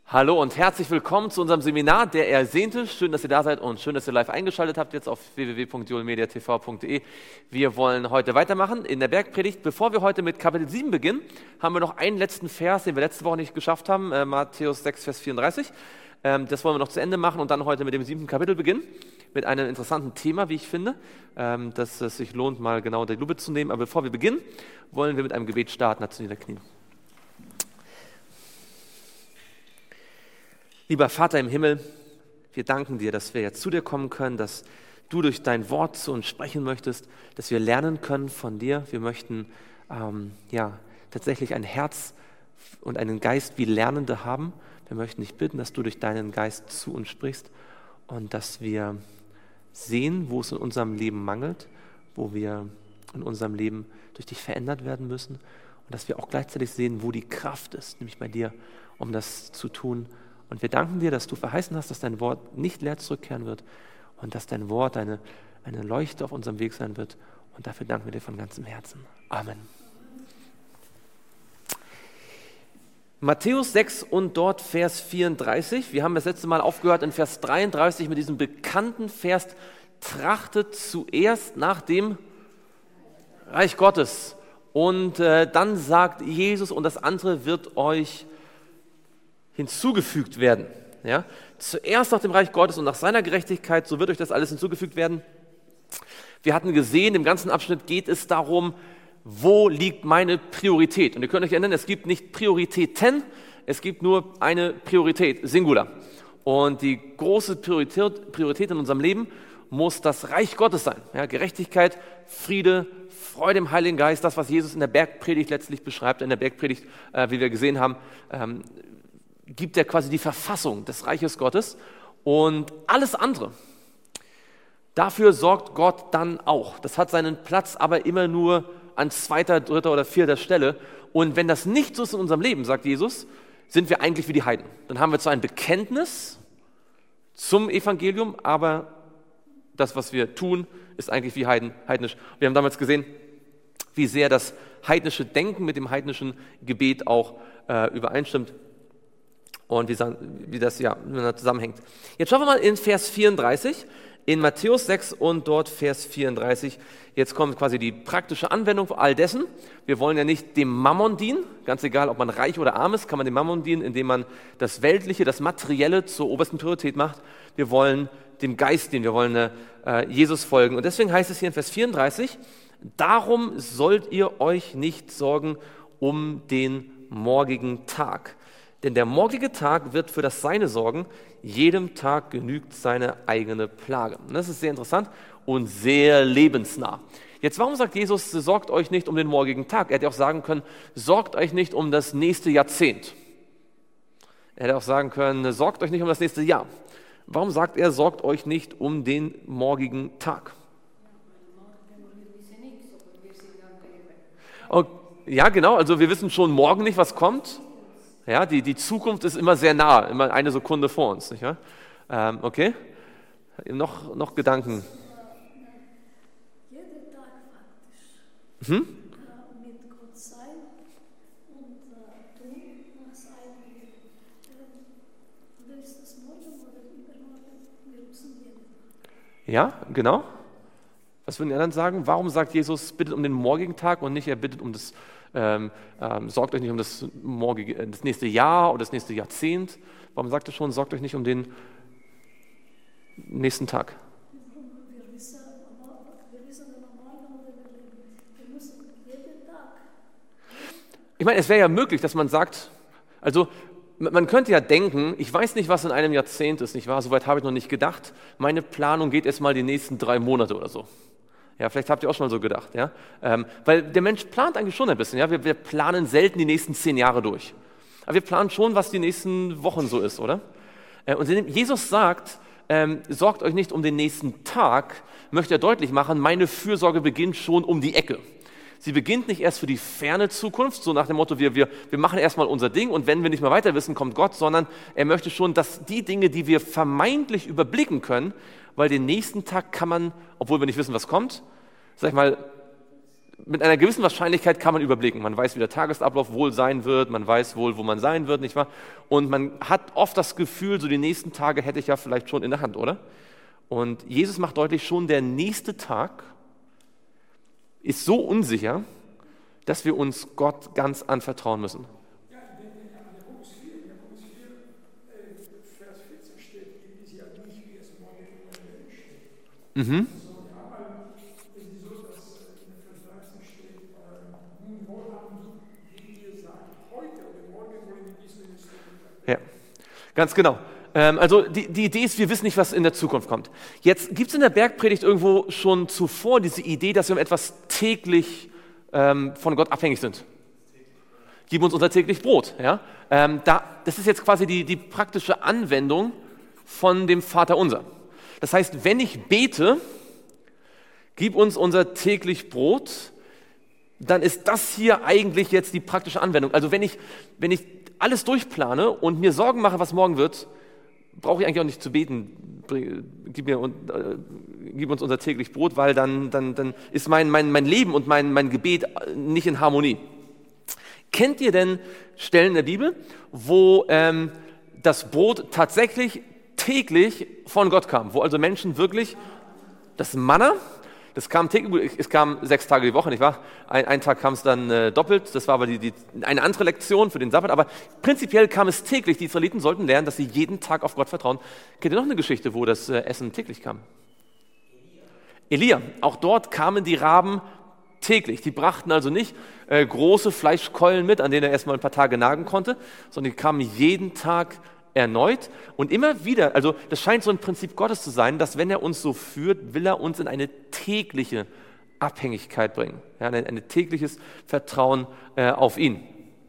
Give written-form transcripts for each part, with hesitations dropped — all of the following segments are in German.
Hallo und herzlich willkommen zu unserem Seminar Der Ersehnte. Schön, dass ihr da seid und schön, dass ihr live eingeschaltet habt jetzt auf www.joelmediatv.de. Wir wollen heute weitermachen in der Bergpredigt. Bevor wir heute mit Kapitel 7 beginnen, haben wir noch einen letzten Vers, den wir letzte Woche nicht geschafft haben, Matthäus 6, Vers 34. Das wollen wir noch zu Ende machen und dann heute mit dem 7. Kapitel beginnen, mit einem interessanten Thema, wie ich finde, dass es sich lohnt, mal genau die Lupe zu nehmen. Aber bevor wir beginnen, wollen wir mit einem Gebet starten. Dazu niederknien. Lieber Vater im Himmel, wir danken dir, dass wir jetzt zu dir kommen können, dass du durch dein Wort zu uns sprechen möchtest, dass wir lernen können von dir. Wir möchten tatsächlich ein Herz und einen Geist wie Lernende haben. Wir möchten dich bitten, dass du durch deinen Geist zu uns sprichst und dass wir sehen, wo es in unserem Leben mangelt, wo wir in unserem Leben durch dich verändert werden müssen und dass wir auch gleichzeitig sehen, wo die Kraft ist, nämlich bei dir, um das zu tun. Und wir danken dir, dass du verheißen hast, dass dein Wort nicht leer zurückkehren wird und dass dein Wort eine Leuchte auf unserem Weg sein wird. Und dafür danken wir dir von ganzem Herzen. Amen. Matthäus 6 und dort Vers 34. Wir haben das letzte Mal aufgehört in Vers 33 mit diesem bekannten Vers: Trachtet zuerst nach dem Reich Gottes. Und dann sagt Jesus, und das andere wird euch hinzugefügt werden. Ja? Zuerst nach dem Reich Gottes und nach seiner Gerechtigkeit, so wird euch das alles hinzugefügt werden. Wir hatten gesehen, im ganzen Abschnitt geht es darum, wo liegt meine Priorität? Und ihr könnt euch erinnern, es gibt nicht Prioritäten, es gibt nur eine Priorität, Singular. Und die große Priorität in unserem Leben muss das Reich Gottes sein. Ja? Gerechtigkeit, Friede, Freude im Heiligen Geist, das, was Jesus in der Bergpredigt letztlich beschreibt. In der Bergpredigt, wie wir gesehen haben, gibt er quasi die Verfassung des Reiches Gottes und alles andere. Dafür sorgt Gott dann auch. Das hat seinen Platz aber immer nur an 2., 3. oder 4. Stelle. Und wenn das nicht so ist in unserem Leben, sagt Jesus, sind wir eigentlich wie die Heiden. Dann haben wir zwar ein Bekenntnis zum Evangelium, aber das, was wir tun, ist eigentlich wie heidnisch. Wir haben damals gesehen, wie sehr das heidnische Denken mit dem heidnischen Gebet auch übereinstimmt. Und wie das miteinander zusammenhängt. Jetzt schauen wir mal in Vers 34, in Matthäus 6 und dort Vers 34. Jetzt kommt quasi die praktische Anwendung all dessen. Wir wollen ja nicht dem Mammon dienen, ganz egal, ob man reich oder arm ist, kann man dem Mammon dienen, indem man das Weltliche, das Materielle zur obersten Priorität macht. Wir wollen dem Geist dienen, wir wollen Jesus folgen. Und deswegen heißt es hier in Vers 34, darum sollt ihr euch nicht sorgen um den morgigen Tag. Denn der morgige Tag wird für das Seine sorgen, jedem Tag genügt seine eigene Plage. Und das ist sehr interessant und sehr lebensnah. Jetzt, warum sagt Jesus, sorgt euch nicht um den morgigen Tag? Er hätte auch sagen können, sorgt euch nicht um das nächste Jahrzehnt. Er hätte auch sagen können, sorgt euch nicht um das nächste Jahr. Warum sagt er, sorgt euch nicht um den morgigen Tag? Ja, genau, also wir wissen schon morgen nicht, was kommt. Ja, die Zukunft ist immer sehr nah, immer eine Sekunde vor uns. Nicht wahr? Okay, noch Gedanken? Jeden Tag faktisch mit Gott sein und tun nach seinem Willen. Oder ist das morgen oder übermorgen? Wir müssen jeden Tag. Ja, genau. Was würden die anderen sagen? Warum sagt Jesus, bittet um den morgigen Tag und nicht, er bittet um das sorgt euch nicht um das nächste Jahr oder das nächste Jahrzehnt. Warum sagt er schon, sorgt euch nicht um den nächsten Tag? Wir wissen normal, wir müssen jeden Tag. Ich meine, es wäre ja möglich, dass man sagt, also man könnte ja denken, ich weiß nicht, was in einem Jahrzehnt ist, nicht wahr? Soweit habe ich noch nicht gedacht. Meine Planung geht erst mal die nächsten 3 Monate oder so. Ja, vielleicht habt ihr auch schon mal so gedacht, ja? Weil der Mensch plant eigentlich schon ein bisschen, ja? Wir planen selten die nächsten 10 Jahre durch. Aber wir planen schon, was die nächsten Wochen so ist, oder? Und Jesus sagt, sorgt euch nicht um den nächsten Tag, möchte er deutlich machen, meine Fürsorge beginnt schon um die Ecke. Sie beginnt nicht erst für die ferne Zukunft, so nach dem Motto, wir machen erstmal unser Ding und wenn wir nicht mehr weiter wissen, kommt Gott, sondern er möchte schon, dass die Dinge, die wir vermeintlich überblicken können, weil den nächsten Tag kann man, obwohl wir nicht wissen, was kommt, sag ich mal, mit einer gewissen Wahrscheinlichkeit kann man überblicken. Man weiß, wie der Tagesablauf wohl sein wird, man weiß wohl, wo man sein wird, nicht wahr? Und man hat oft das Gefühl, so die nächsten Tage hätte ich ja vielleicht schon in der Hand, oder? Und Jesus macht deutlich, schon der nächste Tag ist so unsicher, dass wir uns Gott ganz anvertrauen müssen. Ja, in Jakobus 4, Vers 14 steht, ist ja nicht, wie es morgen in der Welt steht. Mhm. Ja, ganz genau. Also die Idee ist, wir wissen nicht, was in der Zukunft kommt. Jetzt gibt es in der Bergpredigt irgendwo schon zuvor diese Idee, dass wir um etwas täglich von Gott abhängig sind. Gib uns unser täglich Brot. Ja? Das ist jetzt quasi die praktische Anwendung von dem Vaterunser. Das heißt, wenn ich bete, gib uns unser täglich Brot, dann ist das hier eigentlich jetzt die praktische Anwendung. Also wenn ich alles durchplane und mir Sorgen mache, was morgen wird, brauche ich eigentlich auch nicht zu beten, gib uns unser täglich Brot, weil dann ist mein Leben und mein Gebet nicht in Harmonie. Kennt ihr denn Stellen in der Bibel, wo das Brot tatsächlich täglich von Gott kam, wo also Menschen wirklich das Manna, das kam täglich, es kam 6 Tage die Woche, nicht wahr? Ein Tag kam es dann doppelt, das war aber eine andere Lektion für den Sabbat, aber prinzipiell kam es täglich. Die Israeliten sollten lernen, dass sie jeden Tag auf Gott vertrauen. Kennt ihr noch eine Geschichte, wo das Essen täglich kam? Elia. Auch dort kamen die Raben täglich. Die brachten also nicht große Fleischkeulen mit, an denen er erstmal ein paar Tage nagen konnte, sondern die kamen jeden Tag erneut und immer wieder, also das scheint so ein Prinzip Gottes zu sein, dass wenn er uns so führt, will er uns in eine tägliche Abhängigkeit bringen, ja, ein tägliches Vertrauen auf ihn.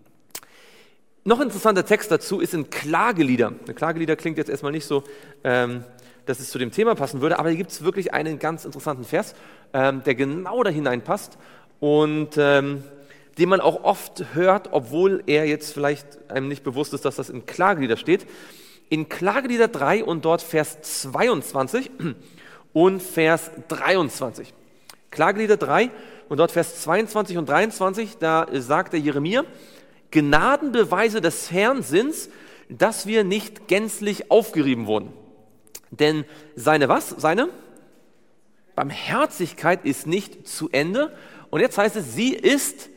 Noch ein interessanter Text dazu ist in Klagelieder. Klagelieder klingt jetzt erstmal nicht so, dass es zu dem Thema passen würde, aber hier gibt es wirklich einen ganz interessanten Vers, der genau da hineinpasst und den man auch oft hört, obwohl er jetzt vielleicht einem nicht bewusst ist, dass das in Klagelieder steht. In Klagelieder 3 und dort Vers 22 und Vers 23. Klagelieder 3 und dort Vers 22 und 23, da sagt der Jeremia, Gnadenbeweise des Herrn sind's, dass wir nicht gänzlich aufgerieben wurden. Denn seine was? Seine Barmherzigkeit ist nicht zu Ende. Und jetzt heißt es, sie ist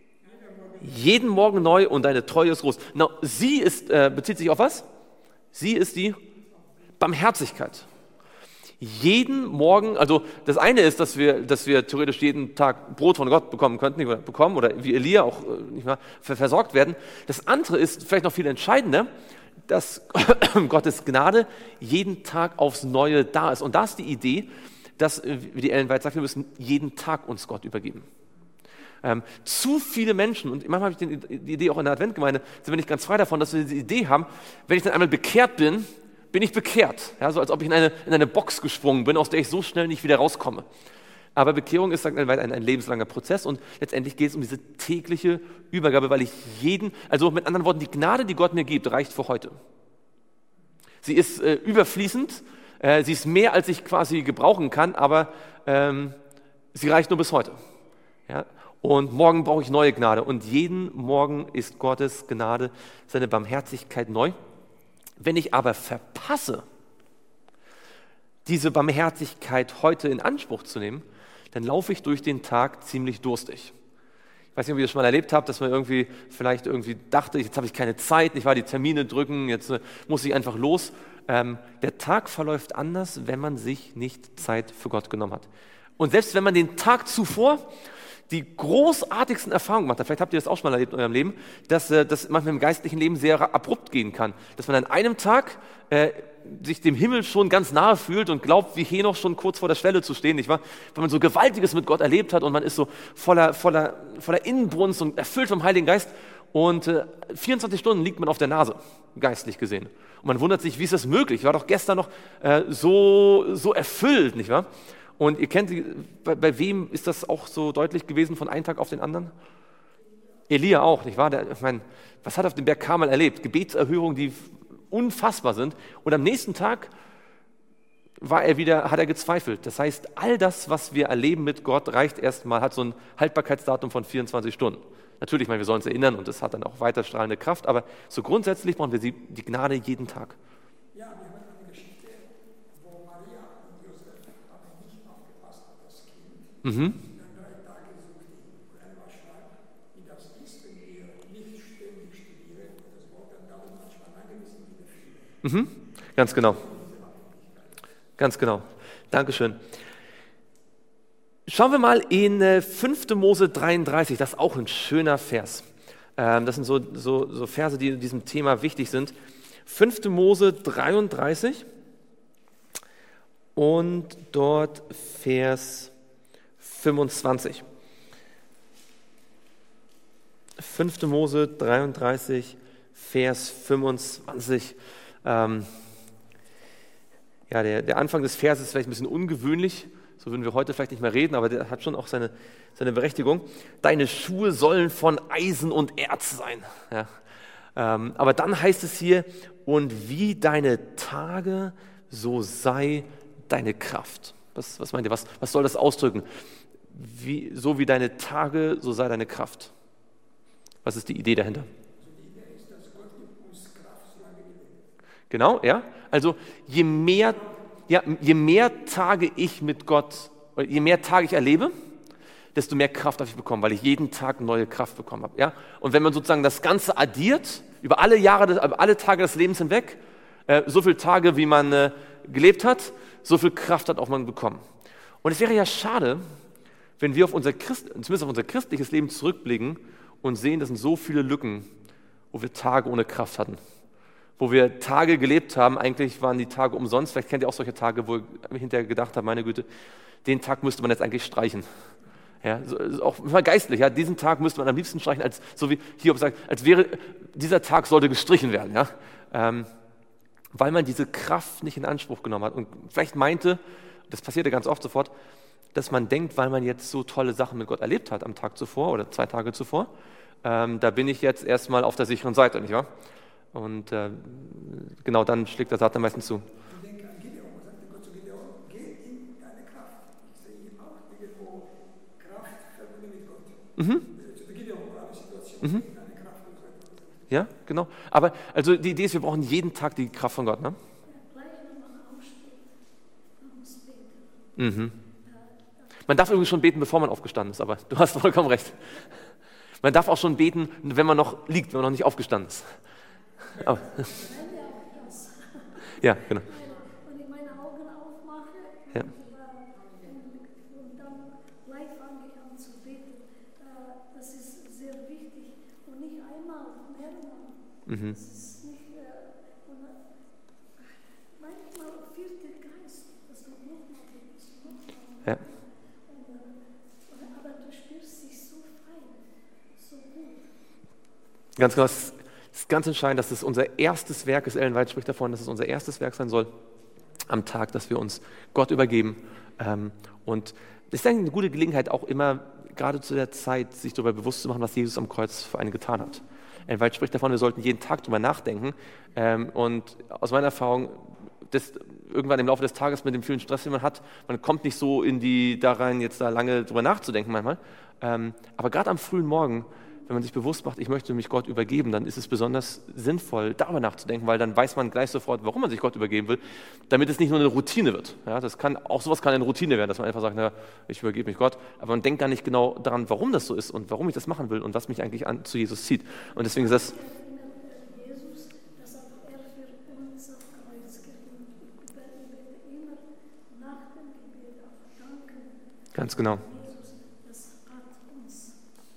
jeden Morgen neu und deine Treue ist groß. Na, sie ist, bezieht sich auf was? Sie ist die Barmherzigkeit. Jeden Morgen, also das eine ist, dass wir theoretisch jeden Tag Brot von Gott bekommen könnten, oder wie Elia auch nicht mal versorgt werden. Das andere ist vielleicht noch viel entscheidender, dass Gottes Gnade jeden Tag aufs Neue da ist. Und da ist die Idee, dass, wie die Ellen White sagt, wir müssen jeden Tag uns Gott übergeben. Zu viele Menschen, und manchmal habe ich die Idee auch in der Adventgemeinde, sind wir nicht ganz frei davon, dass wir diese Idee haben, wenn ich dann einmal bekehrt bin, bin ich bekehrt. Ja, so als ob ich in eine Box gesprungen bin, aus der ich so schnell nicht wieder rauskomme. Aber Bekehrung ist ein lebenslanger Prozess und letztendlich geht es um diese tägliche Übergabe, weil ich also mit anderen Worten, die Gnade, die Gott mir gibt, reicht für heute. Sie ist überfließend, sie ist mehr, als ich quasi gebrauchen kann, aber sie reicht nur bis heute. Ja? Und morgen brauche ich neue Gnade. Und jeden Morgen ist Gottes Gnade, seine Barmherzigkeit neu. Wenn ich aber verpasse, diese Barmherzigkeit heute in Anspruch zu nehmen, dann laufe ich durch den Tag ziemlich durstig. Ich weiß nicht, ob ihr das schon mal erlebt habt, dass man vielleicht dachte, jetzt habe ich keine Zeit, die Termine drücken, jetzt muss ich einfach los. Der Tag verläuft anders, wenn man sich nicht Zeit für Gott genommen hat. Und selbst wenn man den Tag zuvor die großartigsten Erfahrungen gemacht hat, vielleicht habt ihr das auch schon mal erlebt in eurem Leben, dass das manchmal im geistlichen Leben sehr abrupt gehen kann. Dass man an einem Tag sich dem Himmel schon ganz nahe fühlt und glaubt, wie Henoch schon kurz vor der Schwelle zu stehen, nicht wahr? Weil man so Gewaltiges mit Gott erlebt hat und man ist so voller Inbrunst und erfüllt vom Heiligen Geist und 24 Stunden liegt man auf der Nase, geistlich gesehen. Und man wundert sich, wie ist das möglich? Ich war doch gestern noch so erfüllt, nicht wahr? Und ihr kennt, bei wem ist das auch so deutlich gewesen von einem Tag auf den anderen? Elia auch, nicht wahr? Was hat auf dem Berg Karmel erlebt? Gebetserhörungen, die unfassbar sind. Und am nächsten Tag hat er gezweifelt. Das heißt, all das, was wir erleben mit Gott, reicht erstmal, hat so ein Haltbarkeitsdatum von 24 Stunden. Natürlich, wir sollen uns erinnern und das hat dann auch weiterstrahlende Kraft, aber so grundsätzlich brauchen wir die Gnade jeden Tag. Ja, wir haben eine Geschichte, wo Maria und Josef haben nicht aufgepasst auf das Kind. Dann 3 Tage sucht ihn. Und er war schreibt, wie das ist, wenn ihr nicht ständig studiert und das Wort dann dauert manchmal lange, bis in die Fühle. Ganz genau. Ganz genau. Dankeschön. Schauen wir mal in 5. Mose 33, das ist auch ein schöner Vers. Das sind so Verse, die in diesem Thema wichtig sind. 5. Mose 33 und dort Vers 25. 5. Mose 33, Vers 25. Der Anfang des Verses ist vielleicht ein bisschen ungewöhnlich, so würden wir heute vielleicht nicht mehr reden, aber der hat schon auch seine Berechtigung. Deine Schuhe sollen von Eisen und Erz sein. Ja. Aber dann heißt es hier, und wie deine Tage, so sei deine Kraft. Was meint ihr, was soll das ausdrücken? So wie deine Tage, so sei deine Kraft. Was ist die Idee dahinter? Die Idee ist, dass Gott gibt uns Kraft, solange wir leben. Genau, ja. Also je mehr Tage ich mit Gott, je mehr Tage ich erlebe, desto mehr Kraft habe ich bekommen, weil ich jeden Tag neue Kraft bekommen habe. Ja? Und wenn man sozusagen das Ganze addiert, über alle Tage des Lebens hinweg, so viele Tage, wie man gelebt hat, so viel Kraft hat auch man bekommen. Und es wäre ja schade, wenn wir zumindest auf unser christliches Leben zurückblicken und sehen, das sind so viele Lücken, wo wir Tage ohne Kraft hatten. Wo wir Tage gelebt haben, eigentlich waren die Tage umsonst. Vielleicht kennt ihr auch solche Tage, wo ich hinterher gedacht habe, meine Güte, den Tag müsste man jetzt eigentlich streichen. Ja, auch mal geistlich, ja, diesen Tag müsste man am liebsten streichen, so wie Hiob sagt, als wäre, dieser Tag sollte gestrichen werden. Ja? Weil man diese Kraft nicht in Anspruch genommen hat. Und vielleicht meinte, das passierte ganz oft sofort, dass man denkt, weil man jetzt so tolle Sachen mit Gott erlebt hat am Tag zuvor oder 2 Tage zuvor, da bin ich jetzt erstmal auf der sicheren Seite, nicht wahr? Und genau dann schlägt der Satan meistens zu. Ich denke an Gideon, man sagte Gott zu Gideon, geh in deine Kraft. Ich sehe auch irgendwo Kraft verbunden mit Gott. Zu Gideon war eine Situation, in deine Kraft. Ja, genau. Aber also die Idee ist, wir brauchen jeden Tag die Kraft von Gott. Ne? Gleich, wenn man aufsteht, man muss beten. Man darf übrigens schon beten, bevor man aufgestanden ist, aber du hast vollkommen recht. Man darf auch schon beten, wenn man noch liegt, wenn man noch nicht aufgestanden ist. Aber, ja, genau. Wenn ich meine Augen aufmache Ja. und dann gleich fange ich an zu beten, das ist sehr wichtig. Und nicht einmal, mehrmal. Das ist nicht, manchmal führt der Geist, dass du nochmal betest. Ja. Aber du spürst dich so frei, so gut. Ganz genau. Es ist ganz entscheidend, dass es unser erstes Werk ist. Ellen White spricht davon, dass es unser erstes Werk sein soll am Tag, dass wir uns Gott übergeben. Und das ist eine gute Gelegenheit, auch immer, gerade zu der Zeit, sich darüber bewusst zu machen, was Jesus am Kreuz für einen getan hat. Ellen White spricht davon, wir sollten jeden Tag darüber nachdenken. Und aus meiner Erfahrung, irgendwann im Laufe des Tages mit dem vielen Stress, den man hat, man kommt nicht so da rein, jetzt da lange drüber nachzudenken manchmal. Aber gerade am frühen Morgen, wenn man sich bewusst macht, ich möchte mich Gott übergeben, dann ist es besonders sinnvoll, darüber nachzudenken, weil dann weiß man gleich sofort, warum man sich Gott übergeben will, damit es nicht nur eine Routine wird. Ja, sowas kann eine Routine werden, dass man einfach sagt, na, ich übergebe mich Gott, aber man denkt gar nicht genau daran, warum das so ist und warum ich das machen will und was mich eigentlich zu Jesus zieht. Und deswegen ist das... Jesus, das hat er für uns auf Kreuz gegeben. Ich bete immer nach dem Gebet auch danken. Ganz genau. Jesus, das hat uns,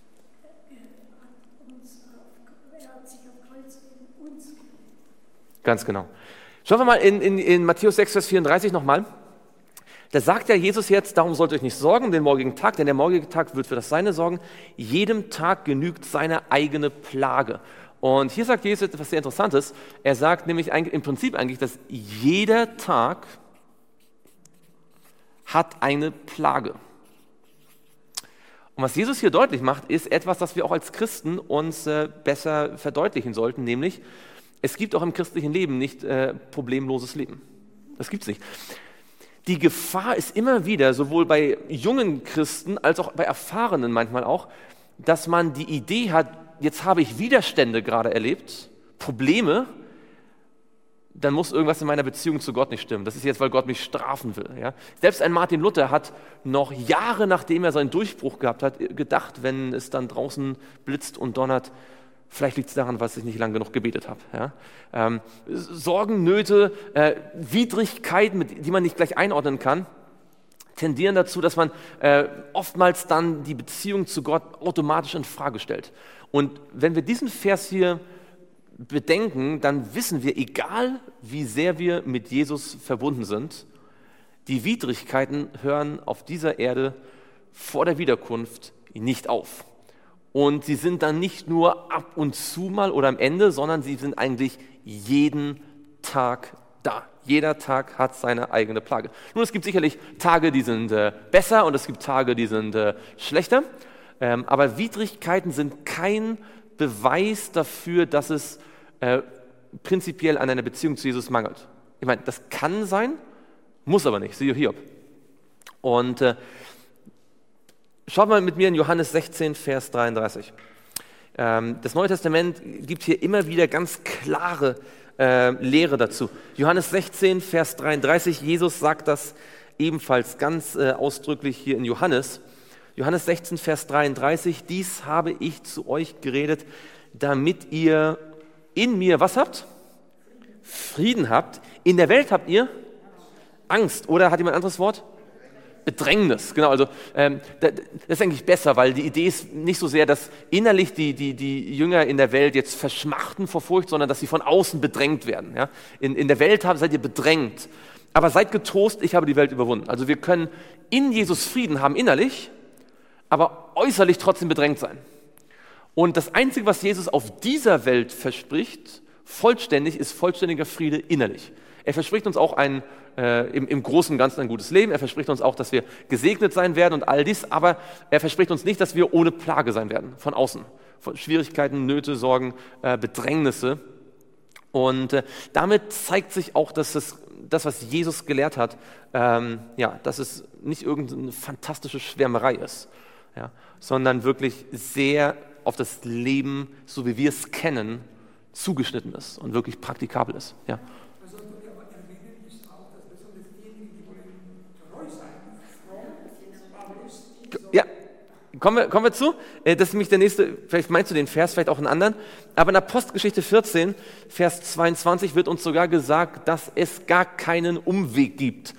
er hat sich auf Kreuz gegeben, uns gegeben. Ganz genau. Schauen wir mal in Matthäus 6, Vers 34 nochmal. Da sagt ja Jesus jetzt, darum sollt ihr euch nicht sorgen um den morgigen Tag, denn der morgige Tag wird für das Seine sorgen. Jedem Tag genügt seine eigene Plage. Und hier sagt Jesus etwas sehr Interessantes. Er sagt nämlich im Prinzip eigentlich, dass jeder Tag hat eine Plage. Und was Jesus hier deutlich macht, ist etwas, das wir auch als Christen uns besser verdeutlichen sollten, nämlich, es gibt auch im christlichen Leben nicht problemloses Leben. Das gibt es nicht. Die Gefahr ist immer wieder, sowohl bei jungen Christen als auch bei Erfahrenen manchmal auch, dass man die Idee hat, jetzt habe ich Widerstände gerade erlebt, Probleme, dann muss irgendwas in meiner Beziehung zu Gott nicht stimmen. Das ist jetzt, weil Gott mich strafen will. Ja? Selbst ein Martin Luther hat noch Jahre, nachdem er seinen Durchbruch gehabt hat, gedacht, wenn es dann draußen blitzt und donnert, vielleicht liegt es daran, dass ich nicht lang genug gebetet habe. Ja? Sorgen, Nöte, Widrigkeiten, die man nicht gleich einordnen kann, tendieren dazu, dass man oftmals dann die Beziehung zu Gott automatisch in Frage stellt. Und wenn wir diesen Vers hier bedenken, dann wissen wir, egal wie sehr wir mit Jesus verbunden sind, die Widrigkeiten hören auf dieser Erde vor der Wiederkunft nicht auf. Und sie sind dann nicht nur ab und zu mal oder am Ende, sondern sie sind eigentlich jeden Tag da. Jeder Tag hat seine eigene Plage. Nun, es gibt sicherlich Tage, die sind besser und es gibt Tage, die sind schlechter. Aber Widrigkeiten sind kein Beweis dafür, dass es prinzipiell an einer Beziehung zu Jesus mangelt. Ich meine, das kann sein, muss aber nicht. Siehe Hiob. Und schaut mal mit mir in Johannes 16, Vers 33. Das Neue Testament gibt hier immer wieder ganz klare Lehre dazu. Johannes 16, Vers 33, Jesus sagt das ebenfalls ganz ausdrücklich hier in Johannes. Johannes 16, Vers 33, dies habe ich zu euch geredet, damit ihr in mir, was habt? Frieden habt. In der Welt habt ihr Angst. Oder hat jemand ein anderes Wort? Bedrängnis. Genau, also das ist eigentlich besser, weil die Idee ist nicht so sehr, dass innerlich die Jünger in der Welt jetzt verschmachten vor Furcht, sondern dass sie von außen bedrängt werden. Ja? In der Welt seid ihr bedrängt. Aber seid getrost, ich habe die Welt überwunden. Also wir können in Jesus Frieden haben innerlich, aber äußerlich trotzdem bedrängt sein. Und das Einzige, was Jesus auf dieser Welt verspricht, vollständig, ist vollständiger Friede innerlich. Er verspricht uns auch im Großen und Ganzen ein gutes Leben. Er verspricht uns auch, dass wir gesegnet sein werden und all dies. Aber er verspricht uns nicht, dass wir ohne Plage sein werden, von außen. Von Schwierigkeiten, Nöte, Sorgen, Bedrängnisse. Und damit zeigt sich auch, dass das, was Jesus gelehrt hat, dass es nicht irgendeine fantastische Schwärmerei ist, ja, sondern wirklich sehr auf das Leben, so wie wir es kennen, zugeschnitten ist und wirklich praktikabel ist. Ja. Also aber erwähnen ist auch, dass besonders diejenigen, die wollen treu sein, fromm, aber ist Ja, kommen wir zu. Das ist nämlich der nächste, vielleicht meinst du den Vers, vielleicht auch einen anderen. Aber in Apostelgeschichte 14, Vers 22 wird uns sogar gesagt, dass es gar keinen Umweg gibt.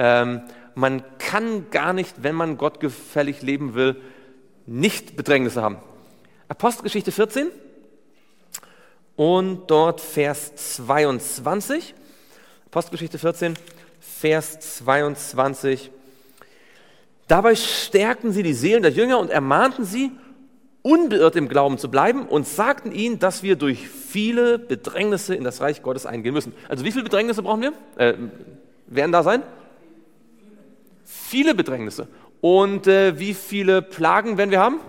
Man kann gar nicht, wenn man Gott gefällig leben will, nicht Bedrängnisse haben. Apostelgeschichte 14 und dort Vers 22. Apostelgeschichte 14, Vers 22. Dabei stärkten sie die Seelen der Jünger und ermahnten sie, unbeirrt im Glauben zu bleiben und sagten ihnen, dass wir durch viele Bedrängnisse in das Reich Gottes eingehen müssen. Also wie viele Bedrängnisse brauchen wir? Werden da sein? Viele Bedrängnisse. Und wie viele Plagen werden wir haben?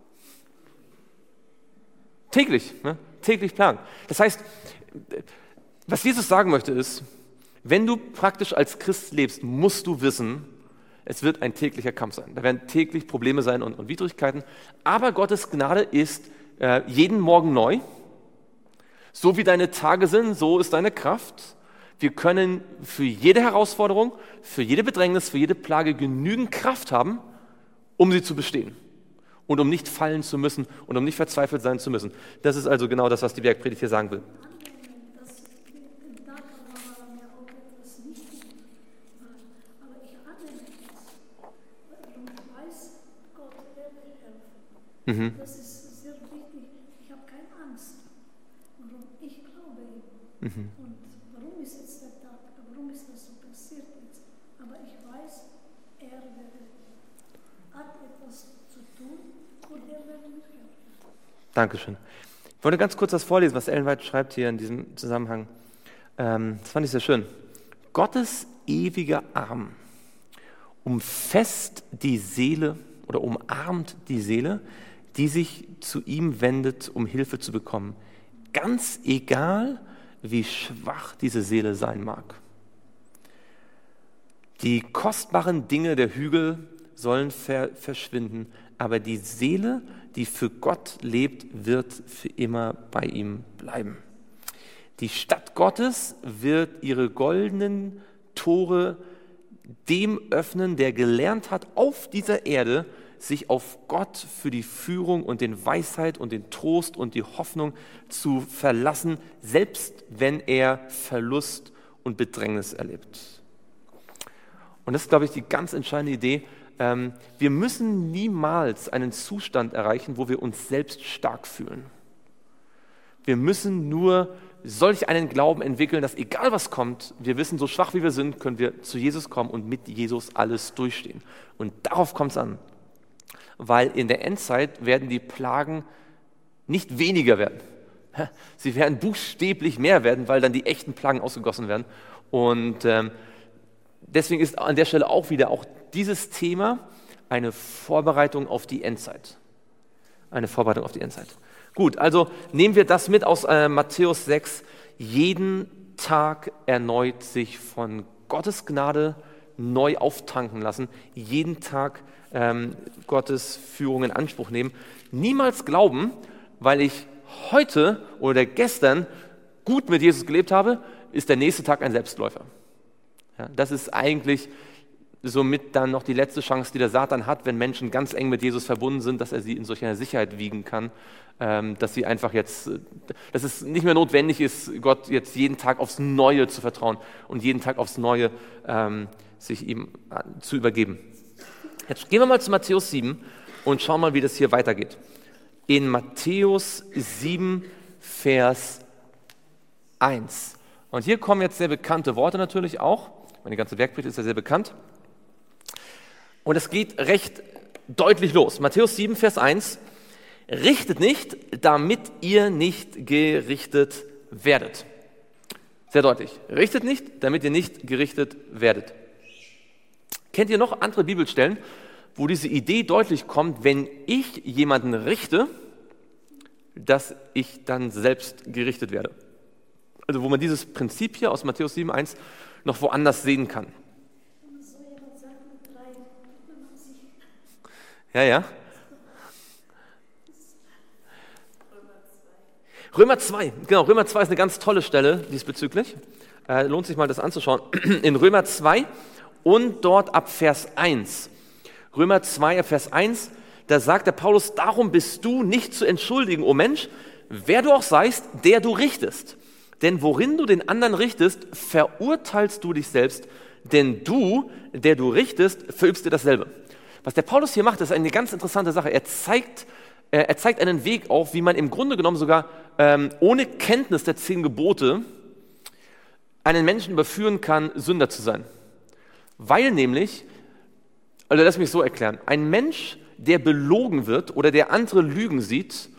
Täglich. Ne? Täglich Plagen. Das heißt, was Jesus sagen möchte ist, wenn du praktisch als Christ lebst, musst du wissen, es wird ein täglicher Kampf sein. Da werden täglich Probleme sein und Widrigkeiten. Aber Gottes Gnade ist jeden Morgen neu. So wie deine Tage sind, so ist deine Kraft. Wir können für jede Herausforderung, für jede Bedrängnis, für jede Plage genügend Kraft haben, um sie zu bestehen. Und um nicht fallen zu müssen und um nicht verzweifelt sein zu müssen. Das ist also genau das, was die Bergpredigt hier sagen will. Dass im Tag war mir auch etwas nicht gut war. Aber ich annehme es. Und ich weiß, Gott wird mir helfen. Das ist sehr wichtig. Ich habe keine Angst. Und ich glaube ihm. Und warum ist jetzt der Tag? Warum ist das so passiert jetzt? Aber ich weiß, er hat etwas zu tun. Dankeschön. Ich wollte ganz kurz das vorlesen, was Ellen White schreibt hier in diesem Zusammenhang. Das fand ich sehr schön. Gottes ewiger Arm umfasst die Seele oder umarmt die Seele, die sich zu ihm wendet, um Hilfe zu bekommen. Ganz egal, wie schwach diese Seele sein mag. Die kostbaren Dinge der Hügel sollen verschwinden, aber die Seele, die für Gott lebt, wird für immer bei ihm bleiben. Die Stadt Gottes wird ihre goldenen Tore dem öffnen, der gelernt hat, auf dieser Erde sich auf Gott für die Führung und den Weisheit und den Trost und die Hoffnung zu verlassen, selbst wenn er Verlust und Bedrängnis erlebt. Und das ist, glaube ich, die ganz entscheidende Idee. Wir müssen niemals einen Zustand erreichen, wo wir uns selbst stark fühlen. Wir müssen nur solch einen Glauben entwickeln, dass egal was kommt, wir wissen, so schwach wie wir sind, können wir zu Jesus kommen und mit Jesus alles durchstehen. Und darauf kommt es an. Weil in der Endzeit werden die Plagen nicht weniger werden. Sie werden buchstäblich mehr werden, weil dann die echten Plagen ausgegossen werden. Und deswegen ist an der Stelle auch wieder auch dieses Thema eine Vorbereitung auf die Endzeit. Eine Vorbereitung auf die Endzeit. Gut, also nehmen wir das mit aus Matthäus 6. Jeden Tag erneut sich von Gottes Gnade neu auftanken lassen. Jeden Tag Gottes Führung in Anspruch nehmen. Niemals glauben, weil ich heute oder gestern gut mit Jesus gelebt habe, ist der nächste Tag ein Selbstläufer. Ja, das ist eigentlich somit dann noch die letzte Chance, die der Satan hat, wenn Menschen ganz eng mit Jesus verbunden sind, dass er sie in solch einer Sicherheit wiegen kann, dass sie einfach jetzt, dass es nicht mehr notwendig ist, Gott jetzt jeden Tag aufs Neue zu vertrauen und jeden Tag aufs Neue sich ihm zu übergeben. Jetzt gehen wir mal zu Matthäus 7 und schauen mal, wie das hier weitergeht. In Matthäus 7, Vers 1. Und hier kommen jetzt sehr bekannte Worte natürlich auch. Die ganze Werkpredigt ist ja sehr bekannt. Und es geht recht deutlich los. Matthäus 7, Vers 1. Richtet nicht, damit ihr nicht gerichtet werdet. Sehr deutlich. Richtet nicht, damit ihr nicht gerichtet werdet. Kennt ihr noch andere Bibelstellen, wo diese Idee deutlich kommt, wenn ich jemanden richte, dass ich dann selbst gerichtet werde? Also wo man dieses Prinzip hier aus Matthäus 7, 1 noch woanders sehen kann. So jemand sagt mit 3, man sich. Ja. Römer 2, genau, Römer 2 ist eine ganz tolle Stelle diesbezüglich. Lohnt sich mal das anzuschauen. In Römer 2 und dort ab Vers 1. Römer 2, Vers 1, da sagt der Paulus, darum bist du nicht zu entschuldigen, o Mensch, wer du auch seist, der du richtest. Denn worin du den anderen richtest, verurteilst du dich selbst, denn du, der du richtest, verübst dir dasselbe. Was der Paulus hier macht, ist eine ganz interessante Sache. Er zeigt einen Weg auf, wie man im Grunde genommen sogar ohne Kenntnis der 10 Gebote einen Menschen überführen kann, Sünder zu sein. Weil nämlich, also lass mich so erklären, ein Mensch, der belogen wird oder der andere Lügen sieht,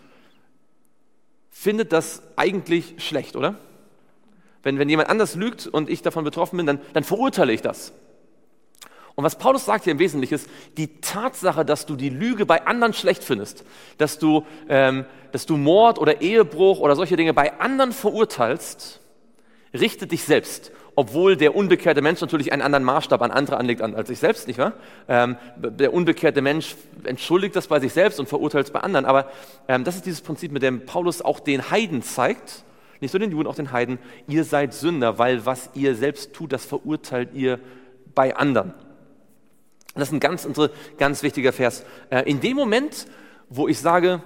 findet das eigentlich schlecht, oder? Wenn jemand anders lügt und ich davon betroffen bin, dann verurteile ich das. Und was Paulus sagt hier im Wesentlichen ist, die Tatsache, dass du die Lüge bei anderen schlecht findest, dass du Mord oder Ehebruch oder solche Dinge bei anderen verurteilst, richtet dich selbst. Obwohl der unbekehrte Mensch natürlich einen anderen Maßstab an andere anlegt als sich selbst, nicht wahr? Der unbekehrte Mensch entschuldigt das bei sich selbst und verurteilt es bei anderen. Aber das ist dieses Prinzip, mit dem Paulus auch den Heiden zeigt, nicht nur den Juden, auch den Heiden, ihr seid Sünder, weil was ihr selbst tut, das verurteilt ihr bei anderen. Das ist ein ganz wichtiger Vers. In dem Moment, wo ich sage,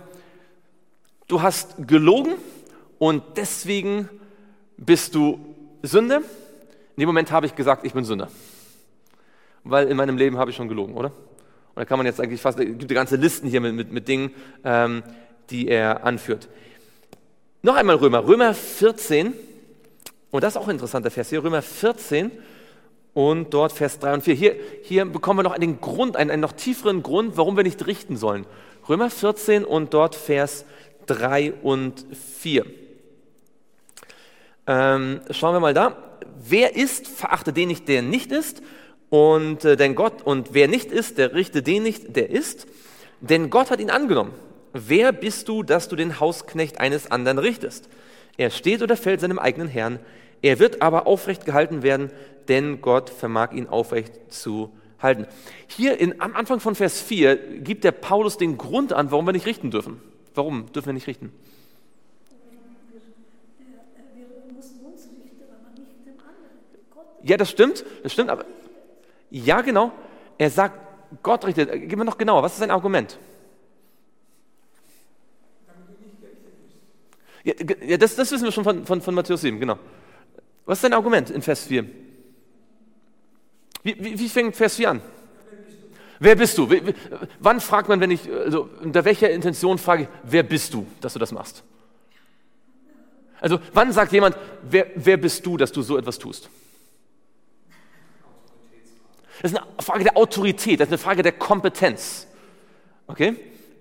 du hast gelogen und deswegen bist du Sünder, in dem Moment habe ich gesagt, ich bin Sünder. Weil in meinem Leben habe ich schon gelogen, oder? Und da kann man jetzt eigentlich fast, es gibt die ganze Listen hier mit Dingen, die er anführt. Noch einmal Römer 14, und das ist auch ein interessanter Vers hier, Römer 14 und dort Vers 3 und 4. Hier bekommen wir noch einen noch tieferen Grund, warum wir nicht richten sollen. Römer 14 und dort Vers 3 und 4. Schauen wir mal da. Wer ist, verachte den nicht, der nicht ist, und denn Gott, und wer nicht ist, der richte den nicht, der ist, denn Gott hat ihn angenommen. Wer bist du, dass du den Hausknecht eines anderen richtest? Er steht oder fällt seinem eigenen Herrn. Er wird aber aufrecht gehalten werden, denn Gott vermag ihn aufrecht zu halten. Hier am Anfang von Vers 4 gibt der Paulus den Grund an, warum wir nicht richten dürfen. Warum dürfen wir nicht richten? Wir müssen uns richten, aber nicht dem anderen. Gott Ja, das stimmt, aber ja, genau. Er sagt, Gott richtet. Gib mir noch genauer, was ist sein Argument? Ja, das wissen wir schon von Matthäus 7, genau. Was ist sein Argument in Vers 4? Wie fängt Vers 4 an? Wer bist du? Wann fragt man, also unter welcher Intention frage ich, wer bist du, dass du das machst? Also wann sagt jemand, wer bist du, dass du so etwas tust? Das ist eine Frage der Autorität, das ist eine Frage der Kompetenz. Okay?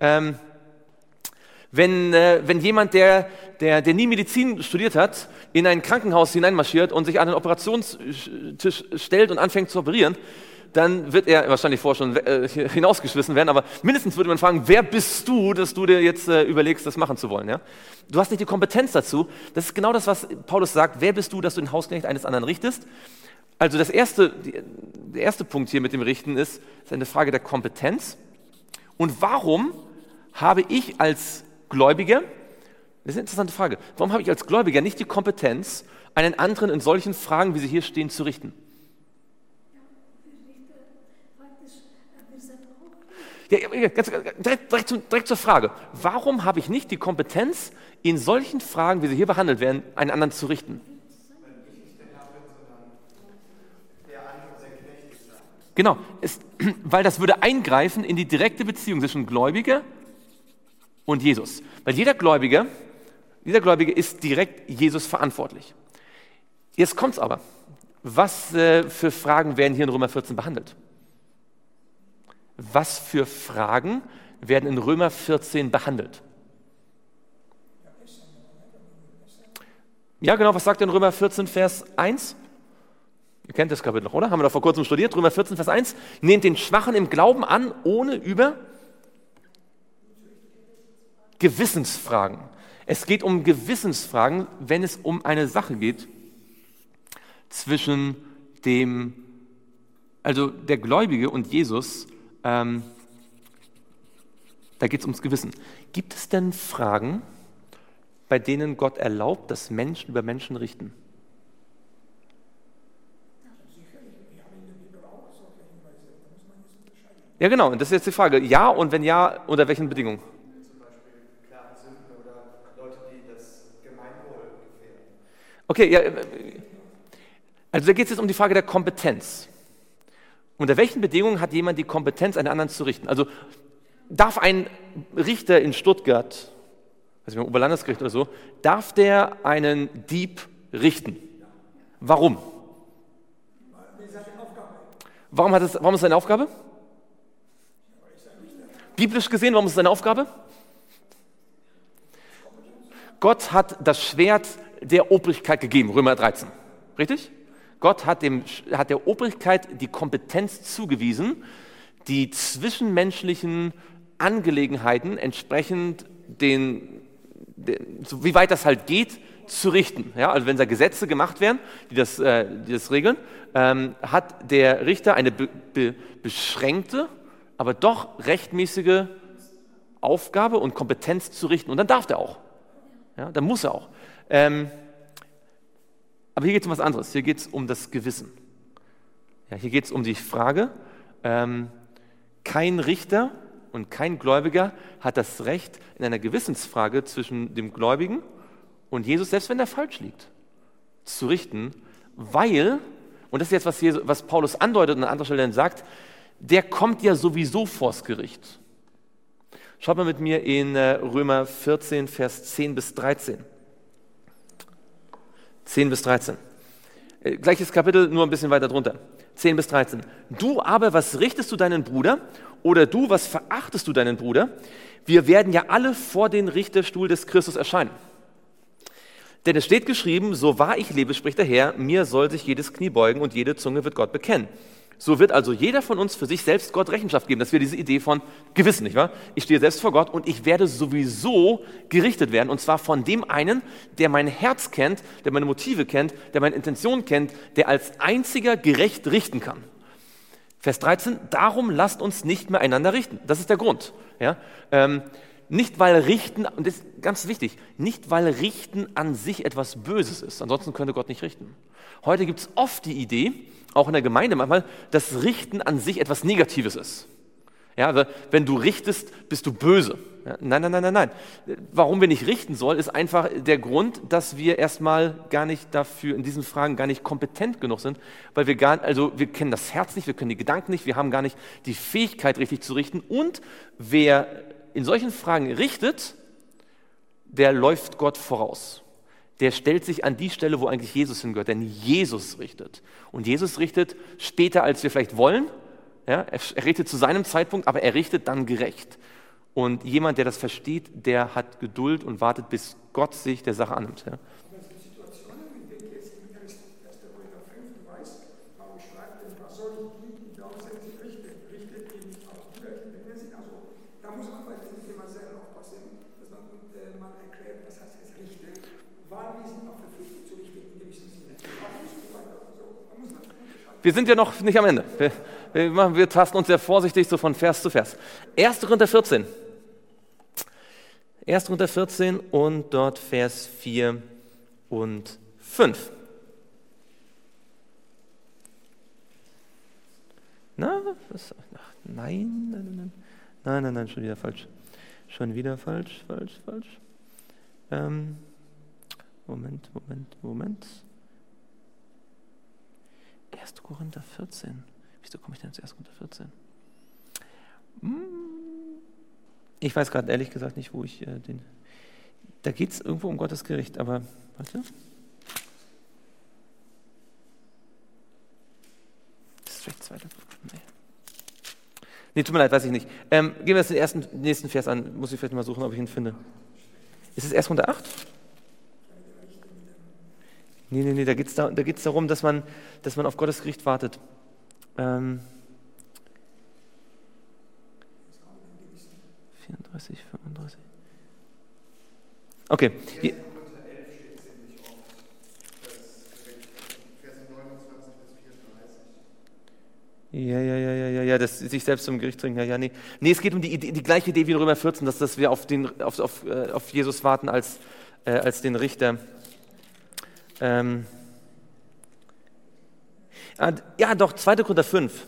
Wenn jemand, der nie Medizin studiert hat, in ein Krankenhaus hineinmarschiert und sich an den Operationstisch stellt und anfängt zu operieren, dann wird er wahrscheinlich vorher schon hinausgeschmissen werden, aber mindestens würde man fragen, wer bist du, dass du dir jetzt überlegst, das machen zu wollen? Ja? Du hast nicht die Kompetenz dazu. Das ist genau das, was Paulus sagt. Wer bist du, dass du den Hausknecht eines anderen richtest? Also der erste Punkt hier mit dem Richten ist eine Frage der Kompetenz. Und warum habe ich als Gläubiger, das ist eine interessante Frage, warum habe ich als Gläubiger nicht die Kompetenz, einen anderen in solchen Fragen, wie sie hier stehen, zu richten? Ja, direkt zur Frage. Warum habe ich nicht die Kompetenz, in solchen Fragen, wie sie hier behandelt werden, einen anderen zu richten? Genau, weil das würde eingreifen in die direkte Beziehung zwischen Gläubiger und Jesus. Weil jeder Gläubige ist direkt Jesus verantwortlich. Jetzt kommt's aber. Was für Fragen werden hier in Römer 14 behandelt? Was für Fragen werden in Römer 14 behandelt? Ja, genau, was sagt denn Römer 14, Vers 1? Ihr kennt das Kapitel noch, oder? Haben wir doch vor kurzem studiert. Römer 14, Vers 1. Nehmt den Schwachen im Glauben an, ohne über Gewissensfragen. Es geht um Gewissensfragen, wenn es um eine Sache geht zwischen der Gläubige und Jesus. Da geht es ums Gewissen. Gibt es denn Fragen, bei denen Gott erlaubt, dass Menschen über Menschen richten? Ja, genau, und das ist jetzt die Frage. Ja, und wenn ja, unter welchen Bedingungen? Zum Beispiel klare Sünden oder Leute, die das Gemeinwohl gefährden. Okay, ja, also da geht es jetzt um die Frage der Kompetenz. Unter welchen Bedingungen hat jemand die Kompetenz, einen anderen zu richten? Also darf ein Richter in Stuttgart, weiß ich mal, Oberlandesgericht oder so, darf der einen Dieb richten? Warum? Warum ist es seine Aufgabe? Biblisch gesehen, warum ist es seine Aufgabe? Gott hat das Schwert der Obrigkeit gegeben, Römer 13. Richtig? Gott hat der Obrigkeit die Kompetenz zugewiesen, die zwischenmenschlichen Angelegenheiten entsprechend so wie weit das halt geht, zu richten. Ja, also wenn da Gesetze gemacht werden, die das regeln, hat der Richter eine beschränkte, aber doch rechtmäßige Aufgabe und Kompetenz zu richten. Und dann darf der auch. Ja, dann muss er auch. Aber hier geht es um was anderes. Hier geht es um das Gewissen. Ja, hier geht es um die Frage, kein Richter und kein Gläubiger hat das Recht, in einer Gewissensfrage zwischen dem Gläubigen und Jesus, selbst wenn er falsch liegt, zu richten, weil, und das ist jetzt, was Paulus andeutet und an anderer Stelle dann sagt, der kommt ja sowieso vors Gericht. Schaut mal mit mir in Römer 14, Vers 10 bis 13. 10 bis 13. Gleiches Kapitel, nur ein bisschen weiter drunter. 10 bis 13. Du aber, was richtest du deinen Bruder? Oder du, was verachtest du deinen Bruder? Wir werden ja alle vor den Richterstuhl des Christus erscheinen. Denn es steht geschrieben, so wahr ich lebe, spricht der Herr, mir soll sich jedes Knie beugen und jede Zunge wird Gott bekennen. So wird also jeder von uns für sich selbst Gott Rechenschaft geben. Das wäre diese Idee von Gewissen, nicht wahr? Ich stehe selbst vor Gott und ich werde sowieso gerichtet werden. Und zwar von dem einen, der mein Herz kennt, der meine Motive kennt, der meine Intentionen kennt, der als einziger gerecht richten kann. Vers 13, darum lasst uns nicht mehr einander richten. Das ist der Grund. Ja? Nicht weil Richten, und das ist ganz wichtig, nicht weil Richten an sich etwas Böses ist. Ansonsten könnte Gott nicht richten. Heute gibt es oft die Idee, auch in der Gemeinde manchmal, dass Richten an sich etwas Negatives ist. Ja, also wenn du richtest, bist du böse. Ja, nein. Warum wir nicht richten sollen, ist einfach der Grund, dass wir erstmal gar nicht dafür in diesen Fragen gar nicht kompetent genug sind, weil wir wir kennen das Herz nicht, wir können die Gedanken nicht, wir haben gar nicht die Fähigkeit, richtig zu richten. Und wer in solchen Fragen richtet, der läuft Gott voraus. Der stellt sich an die Stelle, wo eigentlich Jesus hingehört, denn Jesus richtet. Und Jesus richtet später, als wir vielleicht wollen. Ja, er richtet zu seinem Zeitpunkt, aber er richtet dann gerecht. Und jemand, der das versteht, der hat Geduld und wartet, bis Gott sich der Sache annimmt. Ja. Es gibt Situationen, ich denke jetzt in 1. Korinther 5, du weißt, Paulus schreibt, was soll ich die Glauben sich richten? Richtet ihr nicht auch gerecht? Also, da muss man bei diesem Thema sehr aufpassen, dass man erklärt, was heißt es richten, weil wir sind auch verpflichtet zu richten in gewissem Sinne. Wir sind ja noch nicht am Ende. Wir tasten uns sehr vorsichtig so von Vers zu Vers. 1. Korinther 14. 1. Korinther 14 und dort Vers 4 und 5. Nein, schon wieder falsch. Moment. 1. Korinther 14. Wieso komme ich denn zu 1. Korinther 14? Ich weiß gerade ehrlich gesagt nicht, wo ich Da geht es irgendwo um Gottes Gericht, aber warte. Das ist vielleicht 2. Nee, tut mir leid, weiß ich nicht. Gehen wir jetzt den nächsten Vers an. Muss ich vielleicht mal suchen, ob ich ihn finde. Ist es 1. Korinther 8? Nee, da geht's darum, dass man auf Gottes Gericht wartet. 34, 35. Okay. Ja, das sich selbst zum Gericht bringen. Ja, nee. Nee, es geht um die gleiche Idee wie in Römer 14, dass wir auf Jesus warten als den Richter. Ja, doch, 2. Korinther 5.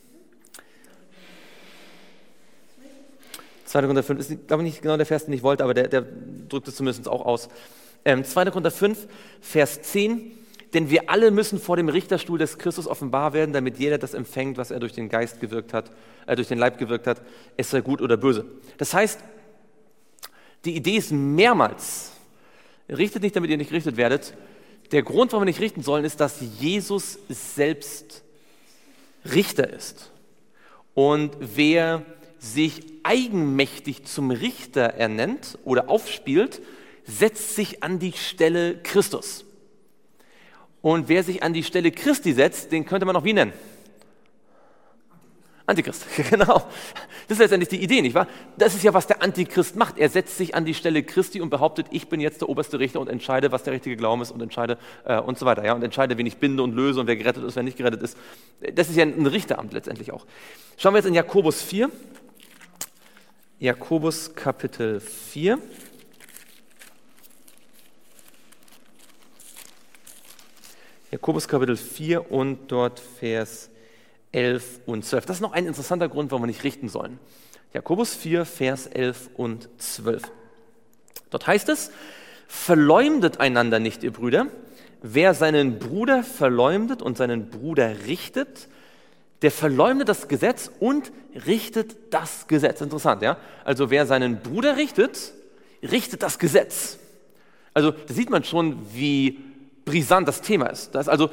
2. Korinther 5 ist, glaube ich, nicht genau der Vers, den ich wollte, aber der drückt es zumindest auch aus. 2. Korinther 5, Vers 10. Denn wir alle müssen vor dem Richterstuhl des Christus offenbar werden, damit jeder das empfängt, was er durch den Geist gewirkt hat, durch den Leib gewirkt hat, es sei gut oder böse. Das heißt, die Idee ist mehrmals, richtet nicht, damit ihr nicht gerichtet werdet. Der Grund, warum wir nicht richten sollen, ist, dass Jesus selbst Richter ist. Und wer sich eigenmächtig zum Richter ernennt oder aufspielt, setzt sich an die Stelle Christus. Und wer sich an die Stelle Christi setzt, den könnte man auch wie nennen? Antichrist, genau. Das ist letztendlich die Idee, nicht wahr? Das ist ja, was der Antichrist macht. Er setzt sich an die Stelle Christi und behauptet, ich bin jetzt der oberste Richter und entscheide, was der richtige Glauben ist und entscheide und so weiter. Ja? Und entscheide, wen ich binde und löse und wer gerettet ist, wer nicht gerettet ist. Das ist ja ein Richteramt letztendlich auch. Schauen wir jetzt in Jakobus 4. Jakobus Kapitel 4. Jakobus Kapitel 4 und dort Vers 11 und 12. Das ist noch ein interessanter Grund, warum wir nicht richten sollen. Jakobus 4, Vers 11 und 12. Dort heißt es, verleumdet einander nicht, ihr Brüder. Wer seinen Bruder verleumdet und seinen Bruder richtet, der verleumdet das Gesetz und richtet das Gesetz. Interessant, ja? Also wer seinen Bruder richtet, richtet das Gesetz. Also da sieht man schon, wie brisant das Thema ist.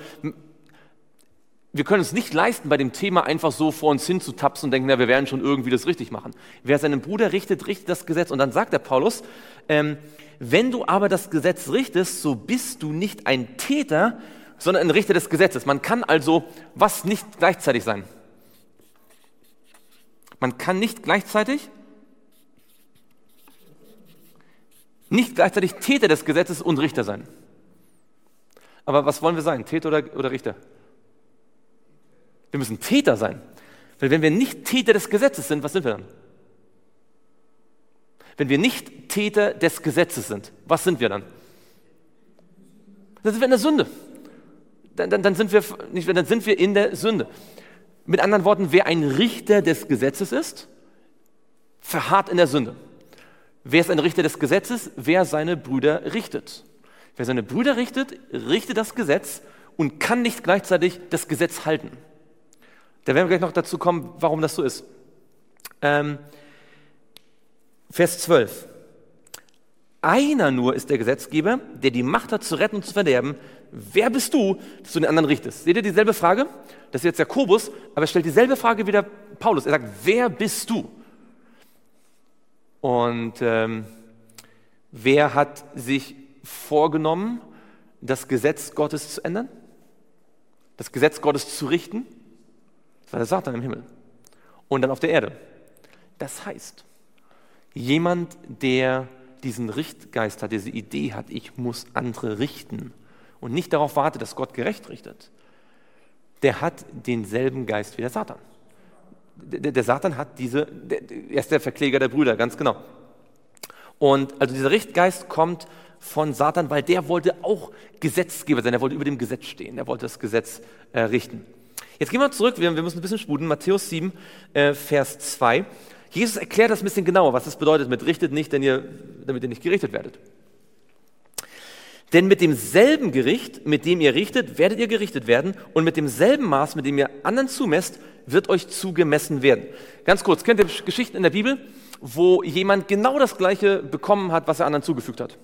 Wir können es nicht leisten, bei dem Thema einfach so vor uns hin zu tapsen und denken, na, wir werden schon irgendwie das richtig machen. Wer seinen Bruder richtet, richtet das Gesetz. Und dann sagt der Paulus, wenn du aber das Gesetz richtest, so bist du nicht ein Täter, sondern ein Richter des Gesetzes. Man kann also was nicht gleichzeitig sein? Man kann nicht gleichzeitig Täter des Gesetzes und Richter sein. Aber was wollen wir sein? Täter oder Richter? Wir müssen Täter sein. Weil wenn wir nicht Täter des Gesetzes sind, was sind wir dann? Wenn wir nicht Täter des Gesetzes sind, was sind wir dann? Dann sind wir in der Sünde. Dann sind wir in der Sünde. Mit anderen Worten, wer ein Richter des Gesetzes ist, verharrt in der Sünde. Wer ist ein Richter des Gesetzes? Wer seine Brüder richtet. Wer seine Brüder richtet, richtet das Gesetz und kann nicht gleichzeitig das Gesetz halten. Da werden wir gleich noch dazu kommen, warum das so ist. Vers 12. Einer nur ist der Gesetzgeber, der die Macht hat, zu retten und zu verderben. Wer bist du, dass du den anderen richtest? Seht ihr dieselbe Frage? Das ist jetzt Jakobus, aber er stellt dieselbe Frage wie der Paulus. Er sagt, wer bist du? Und wer hat sich vorgenommen, das Gesetz Gottes zu ändern? Das Gesetz Gottes zu richten? Das war der Satan im Himmel. Und dann auf der Erde. Das heißt, jemand, der diesen Richtgeist hat, diese Idee hat, ich muss andere richten und nicht darauf wartet, dass Gott gerecht richtet, der hat denselben Geist wie der Satan. Der Satan hat er ist der Verkläger der Brüder, ganz genau. Und also dieser Richtgeist kommt von Satan, weil der wollte auch Gesetzgeber sein, er wollte über dem Gesetz stehen, er wollte das Gesetz richten. Jetzt gehen wir zurück, wir müssen ein bisschen sputen, Matthäus 7, Vers 2. Jesus erklärt das ein bisschen genauer, was das bedeutet mit richtet nicht, damit ihr nicht gerichtet werdet. Denn mit demselben Gericht, mit dem ihr richtet, werdet ihr gerichtet werden und mit demselben Maß, mit dem ihr anderen zumesst, wird euch zugemessen werden. Ganz kurz, kennt ihr Geschichten in der Bibel, wo jemand genau das Gleiche bekommen hat, was er anderen zugefügt hat?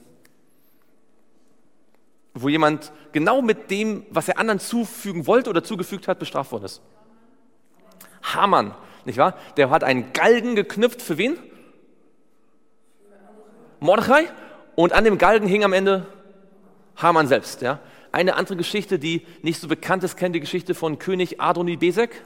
Wo jemand genau mit dem, was er anderen zufügen wollte oder zugefügt hat, bestraft worden ist. Haman, nicht wahr? Der hat einen Galgen geknüpft, für wen? Mordechai. Und an dem Galgen hing am Ende Haman selbst. Ja? Eine andere Geschichte, die nicht so bekannt ist, kennt die Geschichte von König Adoni-Bezek.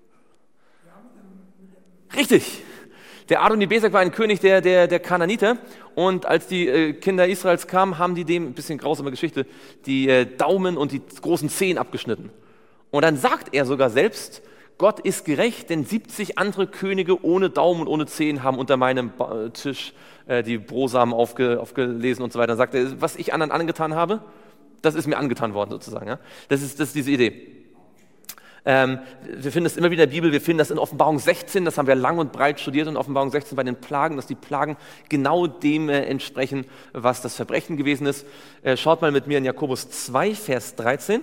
Richtig. Der Adoni-Bezek war ein König der Kanaaniter und als die Kinder Israels kamen, haben die dem, ein bisschen grausame Geschichte, die Daumen und die großen Zehen abgeschnitten. Und dann sagt er sogar selbst, Gott ist gerecht, denn 70 andere Könige ohne Daumen und ohne Zehen haben unter meinem Tisch die Brosamen aufgelesen und so weiter. Dann sagt er, was ich anderen angetan habe, das ist mir angetan worden sozusagen. Ja? Das ist diese Idee. Wir finden das immer wieder in der Bibel, wir finden das in Offenbarung 16, das haben wir lang und breit studiert in Offenbarung 16 bei den Plagen, dass die Plagen genau dem entsprechen, was das Verbrechen gewesen ist. Schaut mal mit mir in Jakobus 2, Vers 13.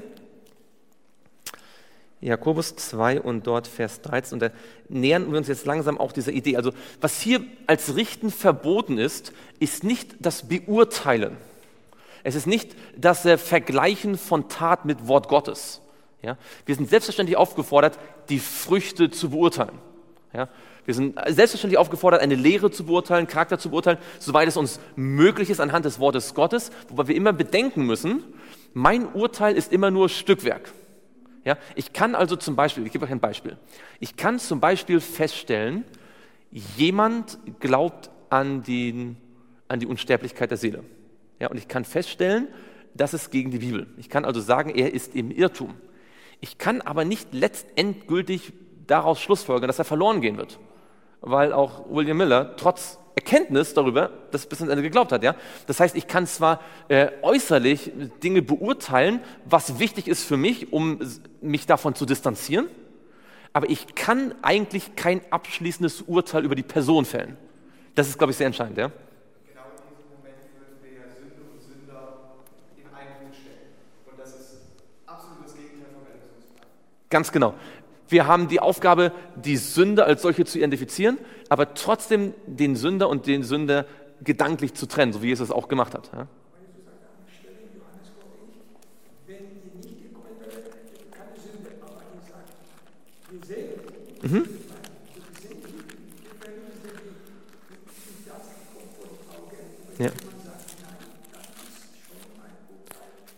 Jakobus 2 und dort Vers 13. Und da nähern wir uns jetzt langsam auch dieser Idee. Also was hier als Richten verboten ist, ist nicht das Beurteilen. Es ist nicht das Vergleichen von Tat mit Wort Gottes. Ja? Wir sind selbstverständlich aufgefordert, die Früchte zu beurteilen. Ja? Wir sind selbstverständlich aufgefordert, eine Lehre zu beurteilen, Charakter zu beurteilen, soweit es uns möglich ist anhand des Wortes Gottes, wobei wir immer bedenken müssen, mein Urteil ist immer nur Stückwerk. Ja? Ich kann also zum Beispiel, ich gebe euch ein Beispiel, ich kann zum Beispiel feststellen, jemand glaubt an die Unsterblichkeit der Seele. Ja? Und ich kann feststellen, das ist gegen die Bibel. Ich kann also sagen, er ist im Irrtum. Ich kann aber nicht letztendgültig daraus schlussfolgern, dass er verloren gehen wird. Weil auch William Miller trotz Erkenntnis darüber das bis ans Ende geglaubt hat. Ja? Das heißt, ich kann zwar äußerlich Dinge beurteilen, was wichtig ist für mich, um mich davon zu distanzieren, aber ich kann eigentlich kein abschließendes Urteil über die Person fällen. Das ist, glaube ich, sehr entscheidend. Ja? Genau in diesem Moment würden wir ja Sünde und Sünder in einen Punkt stellen. Und das ist absolut das Gegenteil vom Erlösungsplan. Ganz genau. Wir haben die Aufgabe, die Sünde als solche zu identifizieren, aber trotzdem den Sünder und den Sünder gedanklich zu trennen, so wie Jesus es auch gemacht hat. Ja? Weil Jesus sagt an der Stelle in Johannes, glaube ich, wenn die nicht gekommen wäre, hätte keine Sünde. Aber er sagt, wir sehen, wir sehen, die Verhältnisse, die das kommt vor die Augen. Ja. Man sagt, nein, das ist schon ein Urteil.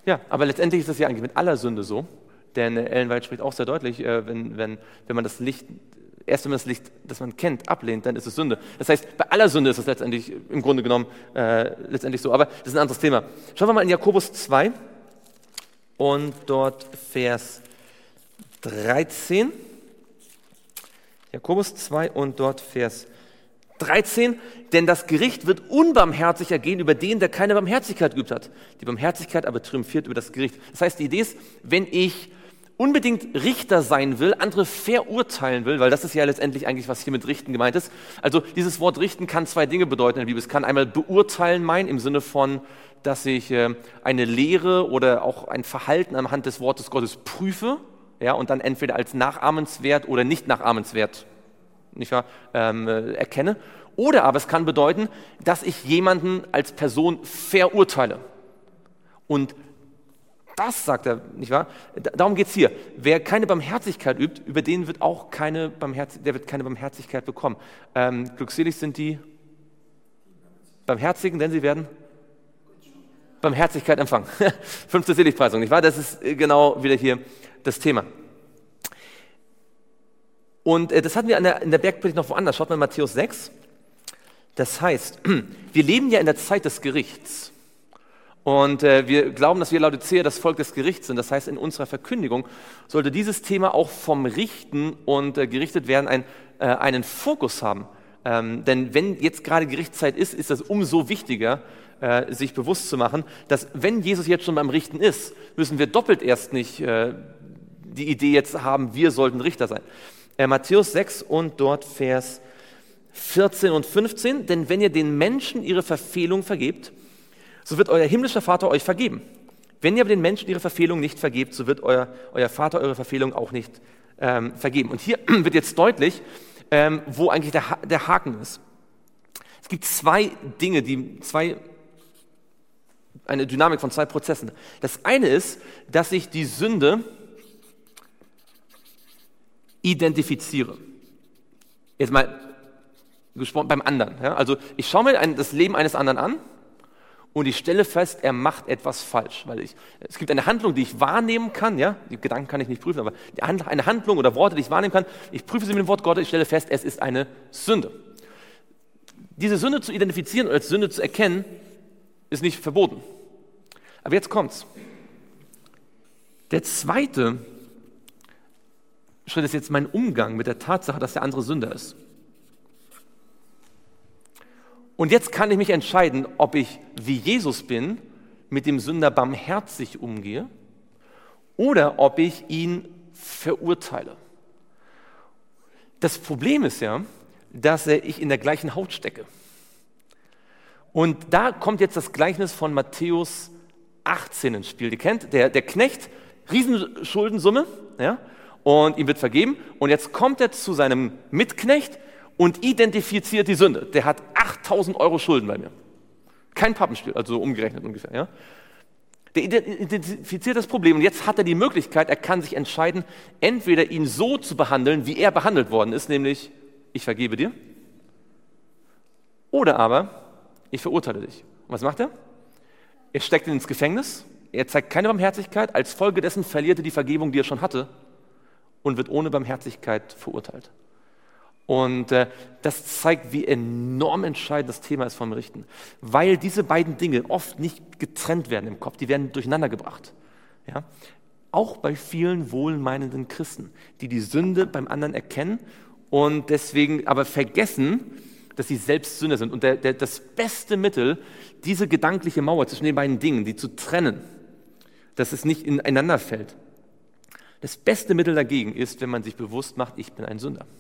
Ja, aber letztendlich ist das ja eigentlich mit aller Sünde so, denn Ellen White spricht auch sehr deutlich, wenn man das Licht, erst wenn man das Licht, das man kennt, ablehnt, dann ist es Sünde. Das heißt, bei aller Sünde ist es letztendlich im Grunde genommen letztendlich so, aber das ist ein anderes Thema. Schauen wir mal in Jakobus 2 und dort Vers 13. Jakobus 2 und dort Vers 13, denn das Gericht wird unbarmherzig ergehen über den, der keine Barmherzigkeit geübt hat. Die Barmherzigkeit aber triumphiert über das Gericht. Das heißt, die Idee ist, wenn ich unbedingt Richter sein will, andere verurteilen will, weil das ist ja letztendlich eigentlich, was hier mit Richten gemeint ist. Also dieses Wort Richten kann zwei Dinge bedeuten in der Bibel. Es kann einmal beurteilen meinen, im Sinne von, dass ich eine Lehre oder auch ein Verhalten anhand des Wortes Gottes prüfe, ja, und dann entweder als nachahmenswert oder nicht nachahmenswert, nicht wahr, erkenne. Oder aber es kann bedeuten, dass ich jemanden als Person verurteile. Und das sagt er, nicht wahr? Darum geht es hier. Wer keine Barmherzigkeit übt, über den wird auch keine Barmherzigkeit bekommen. Glückselig sind die Barmherzigen, denn sie werden Barmherzigkeit empfangen. 5. Seligpreisung, nicht wahr? Das ist genau wieder hier das Thema. Und das hatten wir in der Bergpredigt noch woanders. Schaut mal in Matthäus 6. Das heißt, wir leben ja in der Zeit des Gerichts. Und wir glauben, dass wir Laodicea das Volk des Gerichts sind. Das heißt, in unserer Verkündigung sollte dieses Thema auch vom Richten und gerichtet werden einen Fokus haben. Denn wenn jetzt gerade Gerichtszeit ist, ist das umso wichtiger, sich bewusst zu machen, dass wenn Jesus jetzt schon beim Richten ist, müssen wir doppelt erst nicht die Idee jetzt haben, wir sollten Richter sein. Matthäus 6 und dort Vers 14 und 15. Denn wenn ihr den Menschen ihre Verfehlung vergebt, so wird euer himmlischer Vater euch vergeben. Wenn ihr aber den Menschen ihre Verfehlung nicht vergebt, so wird euer Vater eure Verfehlung auch nicht vergeben. Und hier wird jetzt deutlich, wo eigentlich der Haken ist. Es gibt zwei Dinge, eine Dynamik von zwei Prozessen. Das eine ist, dass ich die Sünde identifiziere. Jetzt mal gesprochen beim anderen. Ja? Also ich schaue mir das Leben eines anderen an und ich stelle fest, er macht etwas falsch. Weil es gibt eine Handlung, die ich wahrnehmen kann, ja? Die Gedanken kann ich nicht prüfen, aber eine Handlung oder Worte, die ich wahrnehmen kann, ich prüfe sie mit dem Wort Gottes, ich stelle fest, es ist eine Sünde. Diese Sünde zu identifizieren oder als Sünde zu erkennen, ist nicht verboten. Aber jetzt kommt's. Der zweite Schritt ist jetzt mein Umgang mit der Tatsache, dass der andere Sünder ist. Und jetzt kann ich mich entscheiden, ob ich wie Jesus bin, mit dem Sünder barmherzig umgehe oder ob ich ihn verurteile. Das Problem ist ja, dass ich in der gleichen Haut stecke. Und da kommt jetzt das Gleichnis von Matthäus 18 ins Spiel. Ihr kennt, der Knecht, Riesenschuldensumme, ja, und ihm wird vergeben. Und jetzt kommt er zu seinem Mitknecht und identifiziert die Sünde. Der hat 8.000 Euro Schulden bei mir. Kein Pappenstiel, also umgerechnet ungefähr. Ja. Der identifiziert das Problem und jetzt hat er die Möglichkeit, er kann sich entscheiden, entweder ihn so zu behandeln, wie er behandelt worden ist, nämlich ich vergebe dir, oder aber ich verurteile dich. Und was macht er? Er steckt ihn ins Gefängnis, er zeigt keine Barmherzigkeit, als Folge dessen verliert er die Vergebung, die er schon hatte und wird ohne Barmherzigkeit verurteilt. Und das zeigt, wie enorm entscheidend das Thema ist vom Richten. Weil diese beiden Dinge oft nicht getrennt werden im Kopf, die werden durcheinander gebracht. Ja? Auch bei vielen wohlmeinenden Christen, die die Sünde beim anderen erkennen und deswegen aber vergessen, dass sie selbst Sünder sind. Und das beste Mittel, diese gedankliche Mauer zwischen den beiden Dingen, die zu trennen, dass es nicht ineinander fällt, das beste Mittel dagegen ist, wenn man sich bewusst macht, ich bin ein Sünder.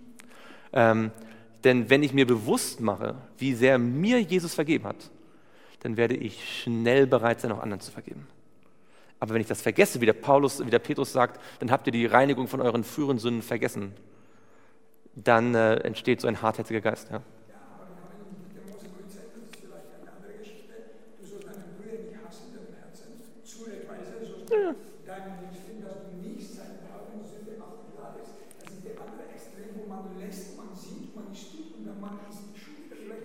Denn wenn ich mir bewusst mache, wie sehr mir Jesus vergeben hat, dann werde ich schnell bereit sein, auch anderen zu vergeben. Aber wenn ich das vergesse, wie der Petrus sagt, dann habt ihr die Reinigung von euren früheren Sünden vergessen. Dann entsteht so ein hartherziger Geist. Ja.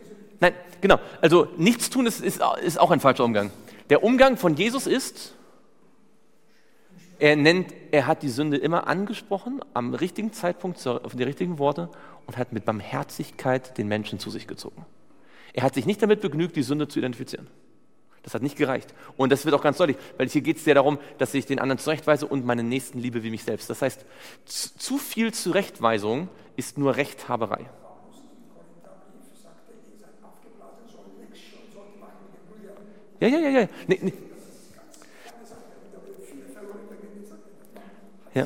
Nein, genau. Also nichts tun ist auch ein falscher Umgang. Der Umgang von Jesus ist, Er hat die Sünde immer angesprochen, am richtigen Zeitpunkt, auf die richtigen Worte und hat mit Barmherzigkeit den Menschen zu sich gezogen. Er hat sich nicht damit begnügt, die Sünde zu identifizieren. Das hat nicht gereicht. Und das wird auch ganz deutlich, weil hier geht es ja darum, dass ich den anderen zurechtweise und meinen Nächsten liebe wie mich selbst. Das heißt, zu viel Zurechtweisung ist nur Rechthaberei. Ja. Nee. Ja.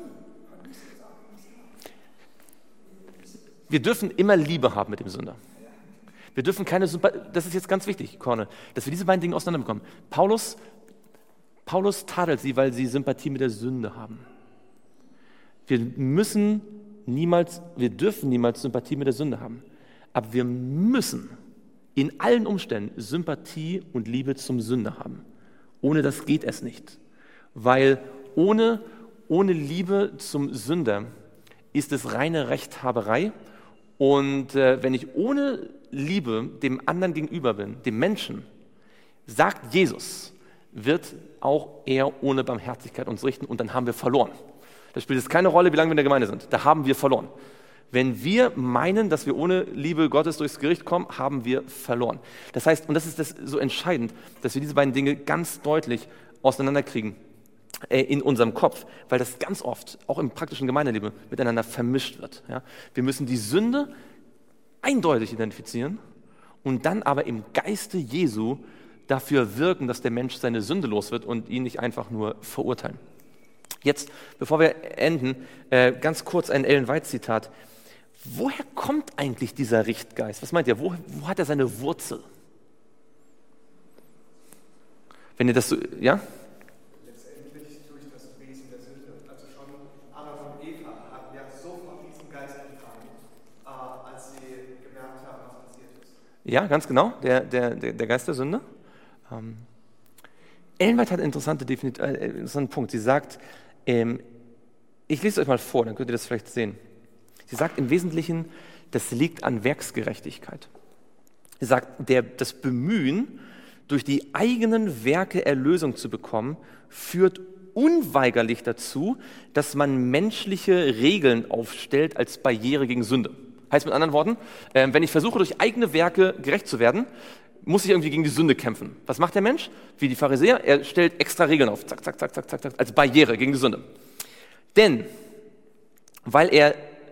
Wir dürfen immer Liebe haben mit dem Sünder. Wir dürfen keine Sympathie, das ist jetzt ganz wichtig, Corne, dass wir diese beiden Dinge auseinanderbekommen. Paulus tadelt sie, weil sie Sympathie mit der Sünde haben. Wir dürfen niemals Sympathie mit der Sünde haben. Aber wir müssen in allen Umständen Sympathie und Liebe zum Sünder haben. Ohne das geht es nicht. Weil ohne Liebe zum Sünder ist es reine Rechthaberei. Und wenn ich ohne Liebe dem anderen gegenüber bin, dem Menschen, sagt Jesus, wird auch er ohne Barmherzigkeit uns richten und dann haben wir verloren. Das spielt jetzt keine Rolle, wie lange wir in der Gemeinde sind. Da haben wir verloren. Wenn wir meinen, dass wir ohne Liebe Gottes durchs Gericht kommen, haben wir verloren. Das heißt, und das ist das so entscheidend, dass wir diese beiden Dinge ganz deutlich auseinanderkriegen in unserem Kopf, weil das ganz oft, auch im praktischen Gemeindeleben, miteinander vermischt wird. Ja? Wir müssen die Sünde eindeutig identifizieren und dann aber im Geiste Jesu dafür wirken, dass der Mensch seine Sünde los wird und ihn nicht einfach nur verurteilen. Jetzt, bevor wir enden, ganz kurz ein Ellen White-Zitat. Woher kommt eigentlich dieser Richtgeist? Was meint ihr? Wo hat er seine Wurzel? Wenn ihr das so, ja? Letztendlich durch das Wesen der Sünde. Also schon Adam und Eva hatten ja sofort diesen Geist empfangen, als sie gemerkt haben, was passiert ist. Ja, ganz genau, der Geist der Sünde. Ellen White hat einen interessanten Punkt. Sie sagt, ich lese es euch mal vor, dann könnt ihr das vielleicht sehen. Sie sagt im Wesentlichen, das liegt an Werksgerechtigkeit. Sie sagt, das Bemühen, durch die eigenen Werke Erlösung zu bekommen, führt unweigerlich dazu, dass man menschliche Regeln aufstellt als Barriere gegen Sünde. Heißt mit anderen Worten, wenn ich versuche, durch eigene Werke gerecht zu werden, muss ich irgendwie gegen die Sünde kämpfen. Was macht der Mensch? Wie die Pharisäer, er stellt extra Regeln auf, zack, zack, zack, zack, zack, als Barriere gegen die Sünde. Denn, weil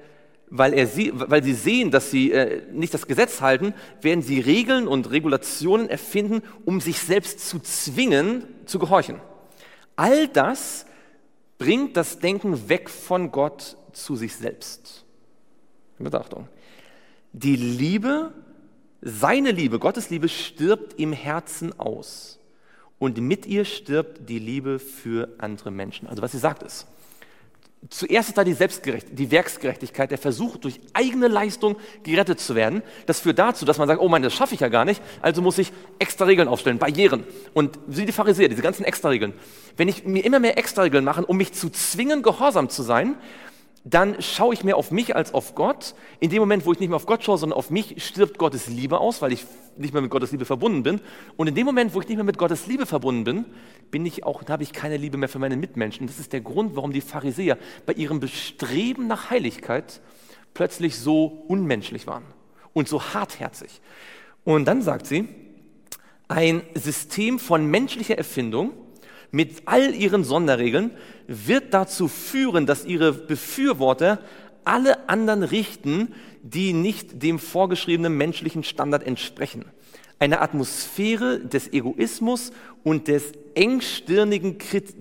sie sehen, dass sie nicht das Gesetz halten, werden sie Regeln und Regulationen erfinden, um sich selbst zu zwingen, zu gehorchen. All das bringt das Denken weg von Gott zu sich selbst. In Betrachtung. Die Liebe, seine Liebe, Gottes Liebe stirbt im Herzen aus. Und mit ihr stirbt die Liebe für andere Menschen. Also was sie sagt ist, zuerst ist da die Werksgerechtigkeit, der Versuch, durch eigene Leistung gerettet zu werden. Das führt dazu, dass man sagt, oh Mann, das schaffe ich ja gar nicht, also muss ich extra Regeln aufstellen, Barrieren. Und wie die Pharisäer, diese ganzen extra Regeln. Wenn ich mir immer mehr extra Regeln mache, um mich zu zwingen, gehorsam zu sein, dann schaue ich mehr auf mich als auf Gott. In dem Moment, wo ich nicht mehr auf Gott schaue, sondern auf mich, stirbt Gottes Liebe aus, weil ich nicht mehr mit Gottes Liebe verbunden bin. Und in dem Moment, wo ich nicht mehr mit Gottes Liebe verbunden bin, habe ich keine Liebe mehr für meine Mitmenschen. Das ist der Grund, warum die Pharisäer bei ihrem Bestreben nach Heiligkeit plötzlich so unmenschlich waren und so hartherzig. Und dann sagt sie, ein System von menschlicher Erfindung mit all ihren Sonderregeln wird dazu führen, dass ihre Befürworter alle anderen richten, die nicht dem vorgeschriebenen menschlichen Standard entsprechen. Eine Atmosphäre des Egoismus und der engstirnigen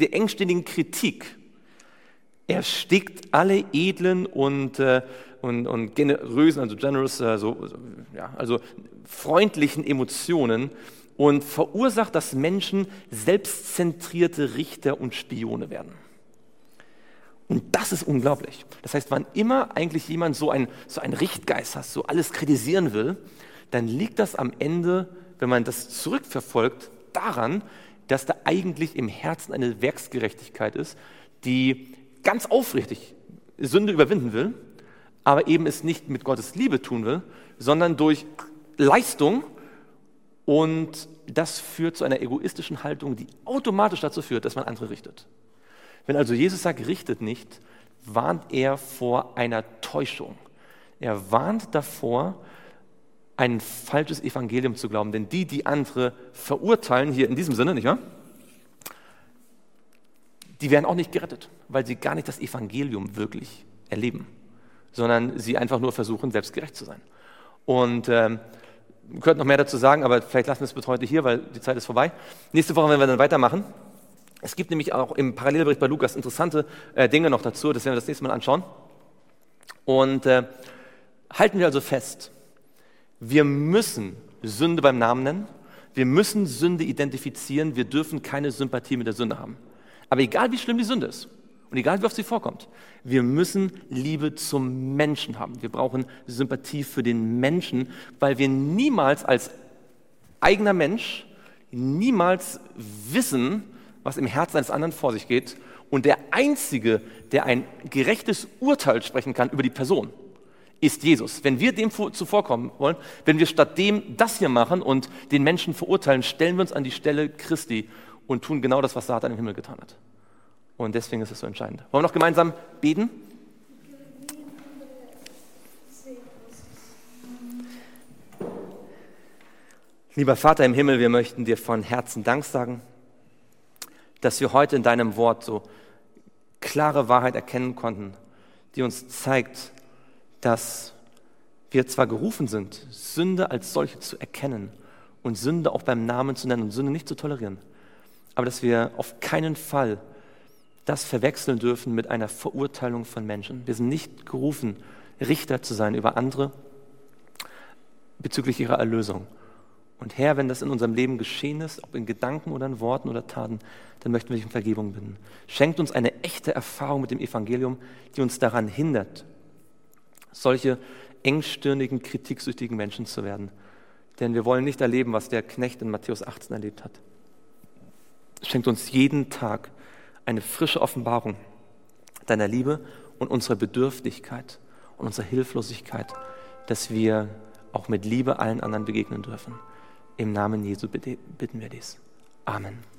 Kritik erstickt alle edlen und generösen, also generous, also freundlichen Emotionen und verursacht, dass Menschen selbstzentrierte Richter und Spione werden. Und das ist unglaublich. Das heißt, wann immer eigentlich jemand so einen Richtgeist hat, so alles kritisieren will, dann liegt das am Ende, wenn man das zurückverfolgt, daran, dass da eigentlich im Herzen eine Werksgerechtigkeit ist, die ganz aufrichtig Sünde überwinden will, aber eben es nicht mit Gottes Liebe tun will, sondern durch Leistung. Und das führt zu einer egoistischen Haltung, die automatisch dazu führt, dass man andere richtet. Wenn also Jesus sagt, richtet nicht, warnt er vor einer Täuschung. Er warnt davor, ein falsches Evangelium zu glauben. Denn die andere verurteilen, hier in diesem Sinne, nicht wahr? Die werden auch nicht gerettet, weil sie gar nicht das Evangelium wirklich erleben, sondern sie einfach nur versuchen, selbstgerecht zu sein. Und wir könnten noch mehr dazu sagen, aber vielleicht lassen wir es bitte heute hier, weil die Zeit ist vorbei. Nächste Woche werden wir dann weitermachen. Es gibt nämlich auch im Parallelbericht bei Lukas interessante Dinge noch dazu, das werden wir das nächste Mal anschauen. Und halten wir also fest, wir müssen Sünde beim Namen nennen, wir müssen Sünde identifizieren, wir dürfen keine Sympathie mit der Sünde haben. Aber egal wie schlimm die Sünde ist und egal wie oft sie vorkommt, wir müssen Liebe zum Menschen haben. Wir brauchen Sympathie für den Menschen, weil wir niemals als eigener Mensch niemals wissen, was im Herzen eines anderen vor sich geht. Und der Einzige, der ein gerechtes Urteil sprechen kann über die Person, ist Jesus. Wenn wir dem zuvorkommen wollen, wenn wir statt dem das hier machen und den Menschen verurteilen, stellen wir uns an die Stelle Christi und tun genau das, was Satan im Himmel getan hat. Und deswegen ist es so entscheidend. Wollen wir noch gemeinsam beten? Lieber Vater im Himmel, wir möchten dir von Herzen Dank sagen, dass wir heute in deinem Wort so klare Wahrheit erkennen konnten, die uns zeigt, dass wir zwar gerufen sind, Sünde als solche zu erkennen und Sünde auch beim Namen zu nennen und Sünde nicht zu tolerieren, aber dass wir auf keinen Fall das verwechseln dürfen mit einer Verurteilung von Menschen. Wir sind nicht gerufen, Richter zu sein über andere bezüglich ihrer Erlösung. Und Herr, wenn das in unserem Leben geschehen ist, ob in Gedanken oder in Worten oder Taten, dann möchten wir dich um Vergebung bitten. Schenkt uns eine echte Erfahrung mit dem Evangelium, die uns daran hindert, solche engstirnigen, kritiksüchtigen Menschen zu werden. Denn wir wollen nicht erleben, was der Knecht in Matthäus 18 erlebt hat. Schenkt uns jeden Tag eine frische Offenbarung deiner Liebe und unserer Bedürftigkeit und unserer Hilflosigkeit, dass wir auch mit Liebe allen anderen begegnen dürfen. Im Namen Jesu bitten wir dies. Amen.